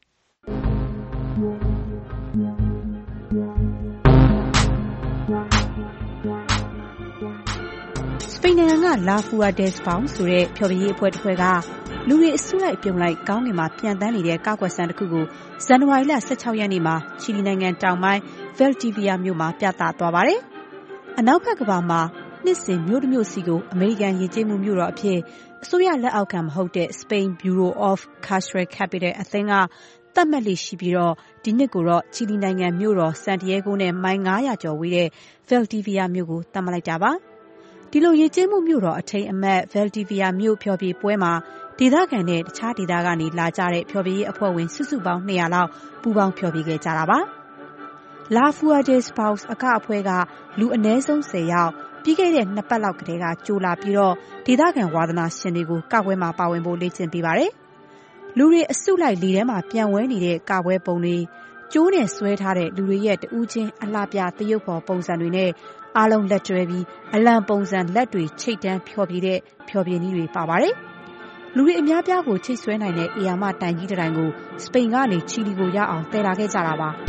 စပိန်နိုင်ငံကလာဖူအာဒက်စ်ပေါင်ဆိုတဲ့ဖျော်ဖြေရေးအဖွဲ့တစ်ဖွဲ့ကလူတွေအစုလိုက်ပြုံလိုက်ကောင်းကင်မှာပြန်တန်းနေတဲ့ကောက်ွက်ဆန်းတစ်ခုကိုဇန်နဝါရီလ16ရက်နေ့မှာချီလီနိုင်ငံတောင်ပိုင်းဗယ်တီဗီယာမြို့မှာပြသသွားပါတယ်။အနောက်ဘက်ကမ္ဘာမှာနှစ်စဉ်မြို့တစ်မြို့စီကိုအမေရိကန်ယဉ်ကျေးမှုမြို့တော်အဖြစ်အစိုးရလက်အောက်ခံမဟုတ်တဲ့ Spain Bureau of Cultural Capital အသင်းကသတ်မှတ်လေးရှိပြီးတော့ဒီနှစ်ကိုတော့ချီလီနိုင်ငံမြို့တော်ဆန်တီယေဂိုနဲ့မိုင်900ကျော်ဝေးတဲ့ဗယ်တီဗီယာမြို့ကိုသတ်မှတ်လိုက်တာပါ။ဒီလိုယဉ်ကျေးမှုမြို့တော်အထိမ်းအမှတ်ဗယ်တီဗီယာမြို့ဖျော်ဖြေပွဲမှာဒေသခံနဲ့တခြားဒေသကနေလာကြတဲ့ဖျော်ဖြေရေးအဖွဲ့ဝင်စုစုပေါင်း200လောက်ပူးပေါင်းဖျော်ဖြေခဲ့ကြတာပါ။ La Fuertes Paus အကအဖွဲ့ကလူအနည်းဆုံး10ယောက်ပြီးခဲ့တဲ့2ပတ်လောက်ကတည်းကကြိုလာပြီးတော့ဒေသခံဝါသနာရှင်တွေကိုကပွဲမှာပါဝင်ဖို့လေ့ကျင့်ပေးပါတယ်။လူတွေအစုလိုက်လေထဲမှာပြန်ဝဲနေတဲ့ကပွဲပုံတွေကျိုးနဲ့ဆွဲထားတဲ့လူတွေရဲ့တဦးချင်းအလှပြသရုပ်ဖော်ပုံစံတွေနဲ့အားလုံးလက်တွဲပြီးအလံပုံစံလက်တွေချိတ်တန်းဖျော်ဖြေတဲ့ဖျော်ဖြေနည်းတွေပါပါတယ်။လူတွေအများပြားကိုချိတ်ဆွဲနိုင်တဲ့အေယာမတိုင်ကြီးတိုင်ကိုစပိန်ကနေချီလီကိုရောက်အောင်တည်လာခဲ့ကြတာပါ။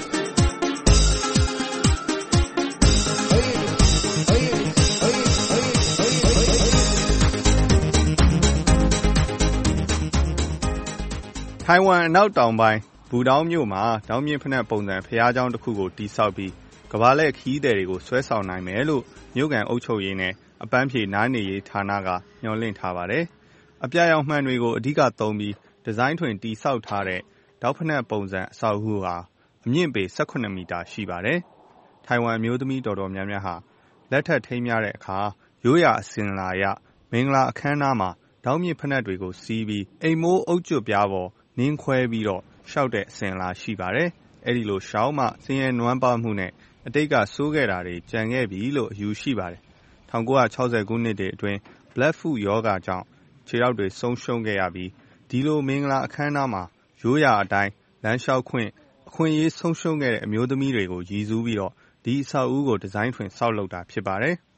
ထိုင်ဝမ်အနောက်တောင်ပိုင်းဘူတောင်းမြို့မှာတောင်မြင့်ဖနက်ပုံစံဖျားကျောင်းတစ်ခုကိုတည်ဆောက်ပြီးကမ္ဘာလှည့်ခရီးသည်တွေကိုဆွဲဆောင်နိုင်မယ်လို့မြို့ကန်အုပ်ချုပ်ရေးနဲ့အပန်းဖြေနားနေရေးဌာနကညွှန်လင့်ထားပါတယ်။အပြရောင်မှန်တွေကိုအဓိကသုံးပြီးဒီဇိုင်းထွင်တည်ဆောက်ထားတဲ့တောက်ဖနက်ပုံစံအဆောက်အဦဟာအမြင့်ပေ18မီတာရှိပါတယ်။ထိုင်ဝမ်မျိုးသမီးတော်တော်များများဟာလက်ထပ်ထိမ်းမြတဲ့အခါရိုးရာအစဉ်လာရမင်္ဂလာအခမ်းအနားမှာတောင်မြင့်ဖနက်တွေကိုစီးပြီးအိမ်မိုးအုပ်ကျွတ်ပြားပေါ်နင်းခွဲပြီးတော့ရှောက်တဲ့အစဉ်လာရှိပါတယ်။အဲဒီလိုရှောင်းမှဆင်းရဲနွမ်းပါမှုနဲ့အတိတ်ကစိုးခဲ့တာတွေကြံခဲ့ပြီလို့အယူရှိပါတယ်။1960ခုနှစ်တွေအတွင်း Black Foot ရောဂါကြောင့်ခြေထောက်တွေဆုံးရှုံးခဲ့ရပြီးဒီလိုမင်္ဂလာအခမ်းအနားမှာရိုးရာအတိုင်းလမ်းလျှောက်ခွင့်အခွင့်အရေးဆုံးရှုံးခဲ့တဲ့အမျိုးသမီးတွေကိုရည်စူးပြီးတော့ဒီအဆောက်အဦကိုဒီဇိုင်းထွင်ဆောက်လုပ်တာဖြစ်ပါတယ်။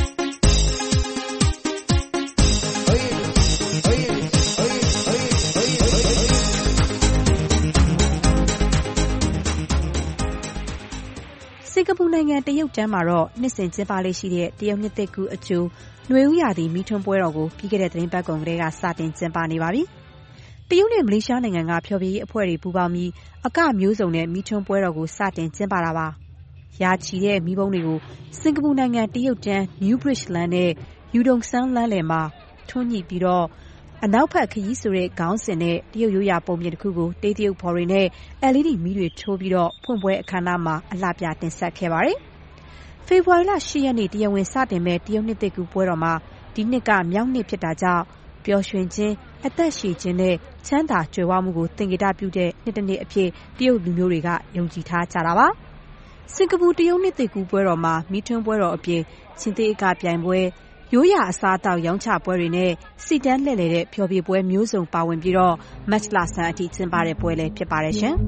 စင်ကာပူနိုင်ငံတရုတ်တန်းမှာတော့နှစ်စဉ်ကျင်းပလေ့ရှိတဲ့တရုတ်နှစ်သစ်ကူးအကြိုနွေဦးရာသီမီးထွန်းပွဲတော်ကိုပြီးခဲ့တဲ့သတင်းပတ်ကုန်ကတည်းကစတင်ကျင်းပနေပါပြီ။တရုတ်နဲ့မလေးရှားနိုင်ငံကဖျော်ဖြေရေးအဖွဲ့တွေပူးပေါင်းပြီးအကမျိုးစုံနဲ့မီးထွန်းပွဲတော်ကိုစတင်ကျင်းပတာပါ။ရာချီတဲ့မီးပုံးတွေကိုစင်ကာပူနိုင်ငံတရုတ်တန်း New Bridge လမ်းနဲ့ယူဒုံဆန်းလမ်းလယ်မှာထွန်းညှိပြီးတော့အနောက်ဘက်ခရီးဆိုတဲ့ခေါင်းစဉ်နဲ့တရုတ်ရိုးရာပုံပြင်တစ်ခုကိုတေးတရုတ်ဖော်တွေနဲ့ LED မီးတွေထိုးပြီးတော့ဖွင့်ပွဲအခမ်းအနားမှာအလှပြတင်ဆက်ခဲ့ပါတယ်။ဖေဖော်ဝါရီလ 8 ရက်နေ့တရားဝင်စတင်မဲ့တရုတ်နှစ်သစ်ကူးပွဲတော်မှာဒီနှစ်ကမြောက်နှစ်ဖြစ်တာကြောင့်ပျော်ရွှင်ခြင်းအသက်ရှည်ခြင်းနဲ့ချမ်းသာကြွယ်ဝမှုကိုသင်္ကေတပြုတဲ့နှစ်တစ်နှစ်အဖြစ်တရုတ်လူမျိုးတွေကယုံကြည်ထားကြတာပါ။စင်ကာပူတရုတ်နှစ်သစ်ကူးပွဲတော်မှာမီးထွန်းပွဲတော်အပြင်ချင်းသေးအကပြိုင်ပွဲရိုးရာအစားအသောက်ရောင်းချပွဲတွေနဲ့စီတန်းလှည့်လည်တဲ့ဖျော်ဖြေပွဲမျိုးစုံပါဝင်ပြီးတော့မတ်လဆန်းအထိကျင်းပတဲ့ပွဲလည်းဖြစ်ပါတယ်ရှင်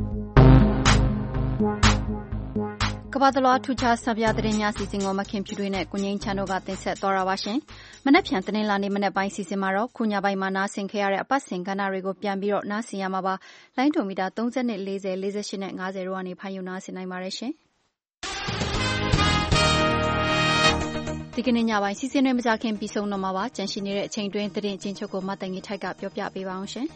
။ကမ္ဘာတလွှားထူးခြားဆံပြသတင်းများစီစဉ်ကိုမခင်ဖြူတွေနဲ့ကိုငိမ့်ချမ်းတို့ကတင်ဆက်သွားတာပါရှင်။မနက်ဖြန်တနင်္လာနေ့မနက်ပိုင်းစီစဉ်မှာတော့ခုညပိုင်းမှာနားဆင်ခဲ့ရတဲ့အပတ်စဉ်ကဏ္ဍတွေကိုပြန်ပြီးတော့နားဆင်ရမှာပါ။လိုင်းဒိုမီတာ30နဲ့40 48နဲ့50တို့ကနေဖမ်းယူနားဆင်နိုင်ပါတယ်ရှင်။ဒီကနေ့ညပိုင်းစီစဉ်တွေမကြခင်ပြီးဆုံးတော့မှာပါ။ကြန့်ရှိနေတဲ့အချိန်တွင်းသတင်းအချင်းချုပ်ကိုမတန်ကြီးထိုက်ကပြောပြပေးပါအောင်ရှင်။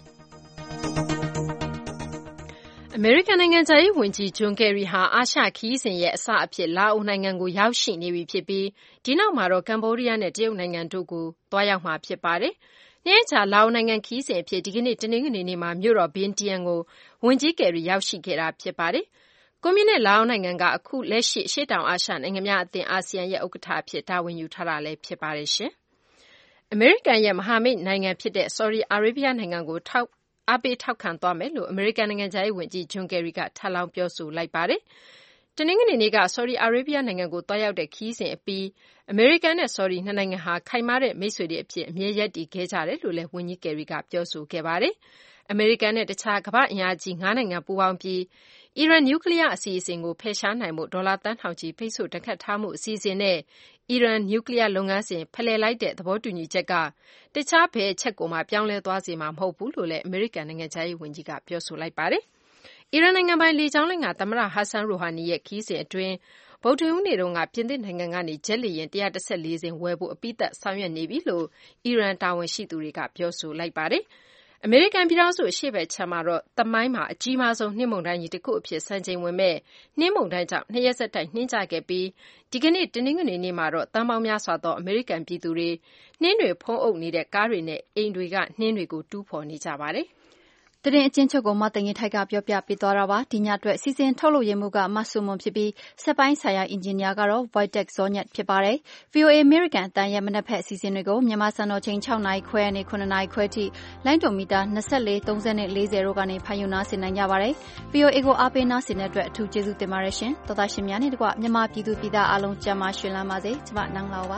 အမေရိကန်နိုင်ငံခြားရေးဝန်ကြီးဂျွန်ကယ်ရီဟာအာရှခရီးစဉ်ရဲ့အစအဖြစ်လာအိုနိုင်ငံကိုရောက်ရှိနေပြီဖြစ်ပြီးဒီနောက်မှာတော့ကမ္ဘောဒီးယားနဲ့တရုတ်နိုင်ငံတို့ကိုသွားရောက်မှာဖြစ်ပါတယ်။နေ့ကြာလာအိုနိုင်ငံခရီးစဉ်အဖြစ်ဒီကနေ့တနင်္ဂနွေနေ့မှာမြို့တော်ဗင်တီယန်ကိုဝန်ကြီးကယ်ရီရောက်ရှိခဲ့တာဖြစ်ပါတယ်။ကွန်မြူနစ်လာအိုနိုင်ငံကအခုလက်ရှိအရှေ့တောင်အာရှနိုင်ငံများအသင်းအာဆီယံရဲ့ဥက္ကဋ္ဌအဖြစ်တာဝန်ယူထားတာလည်းဖြစ်ပါတယ်ရှင်။အမေရိကန်ရဲ့မဟာမိတ်နိုင်ငံဖြစ်တဲ့ဆော်ဒီအာရေဗျနိုင်ငံကိုအားပေးထောက်ခံသွားမယ်လို့အမေရိကန်နိုင်ငံခြားရေးဝန်ကြီးဂျွန်ကယ်ရီကထပ်လောင်းပြောဆိုလိုက်ပါတယ်။တနင်္ဂနွေနေ့ကဆော်ဒီအာရေဗျနိုင်ငံကိုသွားရောက်တဲ့ခရီးစဉ်အပြီးအမေရိကန်နဲ့ဆော်ဒီနှစ်နိုင်ငံဟာခိုင်မာတဲ့မိတ်ဆွေတွေအဖြစ်အမြဲရပ်တည်ခဲ့ကြတယ်လို့လည်းဝန်ကြီးကယ်ရီကပြောဆိုခဲ့ပါတယ်။အမေရိကန်နဲ့တခြားကမ္ဘာ့အင်အားကြီး9နိုင်ငံပူးပေါင်းပြီးအီရန်နျူကလ িয়ার အစီအစဉ်ကိုဖယ်ရှားနိုင်ဖို့ဒေါ်လာသန်းထောင်ချီပိတ်ဆို့ဒဏ်ခတ်ထားမှုအစီအစဉ်နဲ့အီရန်နျူကလ িয়ার လုပ်ငန်းစဉ်ဖလှယ်လိုက်တဲ့သဘောတူညီချက်ကတခြားဘယ်အချက်ကိုမှပြောင်းလဲသွားစေမှာမဟုတ်ဘူးလို့လည်းအမေရိကန်နိုင်ငံခြားရေးဝန်ကြီးကပြောဆိုလိုက်ပါတယ်။အီရန်နိုင်ငံပိုင်လေကြောင်းလိုင်းကသမ္မတဟာဆန်ရိုဟာနီရဲ့ခရီးစဉ်အတွင်းဗုဒ္ဓဟူးနေ့တုန်းကပြင်သစ်နိုင်ငံကနေဂျက်လေယာဉ်114စင်းဝယ်ဖို့အပြီးသတ်ဆောင်ရွက်နေပြီလို့အီရန်တာဝန်ရှိသူတွေကပြောဆိုလိုက်ပါတယ်။အမေရိကန်ပြည်ထောင်စုအရှေ့ဘက်ခြမ်းမှာတော့သမိုင်းမှာအကြီးမားဆုံးနှင်းမုန်တိုင်းကြီးတစ်ခုအဖြစ်စံချိန်ဝင်မဲ့နှင်းမုန်တိုင်းကြောင့်2ရက်ဆက်တိုက်နှင်းကျခဲ့ပြီးဒီကနေ့တနင်္ဂနွေနေ့မှာတော့တန်ပေါင်းများစွာသောအမေရိကန်ပြည်သူတွေနှင်းတွေဖုံးအုပ်နေတဲ့ကားတွေနဲ့အိမ်တွေကနှင်းတွေကိုတူးဖော်နေကြပါတယ်။သတင်းအချင်းချုပ်ကိုမတန်ကြီးထိုက်ကပြောပြပေးသွားတာပါဒီညအတွက်စီစဉ်ထုတ်လုပ်ရမှုကမဆုမွန်ဖြစ်ပြီးစက်ပိုင်းဆိုင်ရာအင်ဂျင်နီယာကတော့ Wojtek Zonyat ဖြစ်ပါတယ်။ VOA American အတန်ရဲ့မနက်ဖက်စီစဉ်တွေကိုမြန်မာစံတော်ချိန်6နာရီခွဲနဲ့9နာရီခွဲထိလိုင်းဒိုမီတာ24 30နဲ့40တို့ကနေဖမ်းယူနားဆင်နိုင်ကြပါတယ်။ VOA ကိုအားပေးနားဆင်တဲ့အတွက်အထူးကျေးဇူးတင်ပါတယ်ရှင်။သောသားရှင်များနဲ့တကွမြန်မာပြည်သူပြည်သားအားလုံးကျန်းမာရှင်လန်းပါစေ။ကျွန်မနန်းလာပါ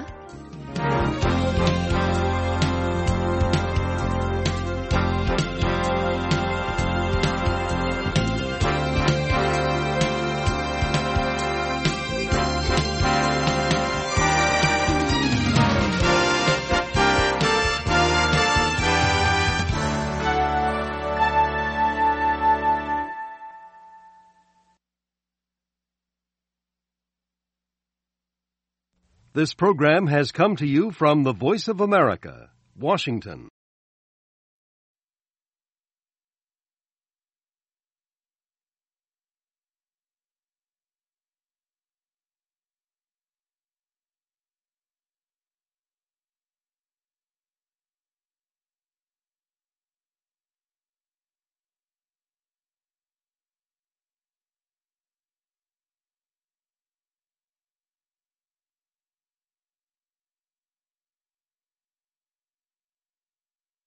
။ This program has come to you from the Voice of America, Washington.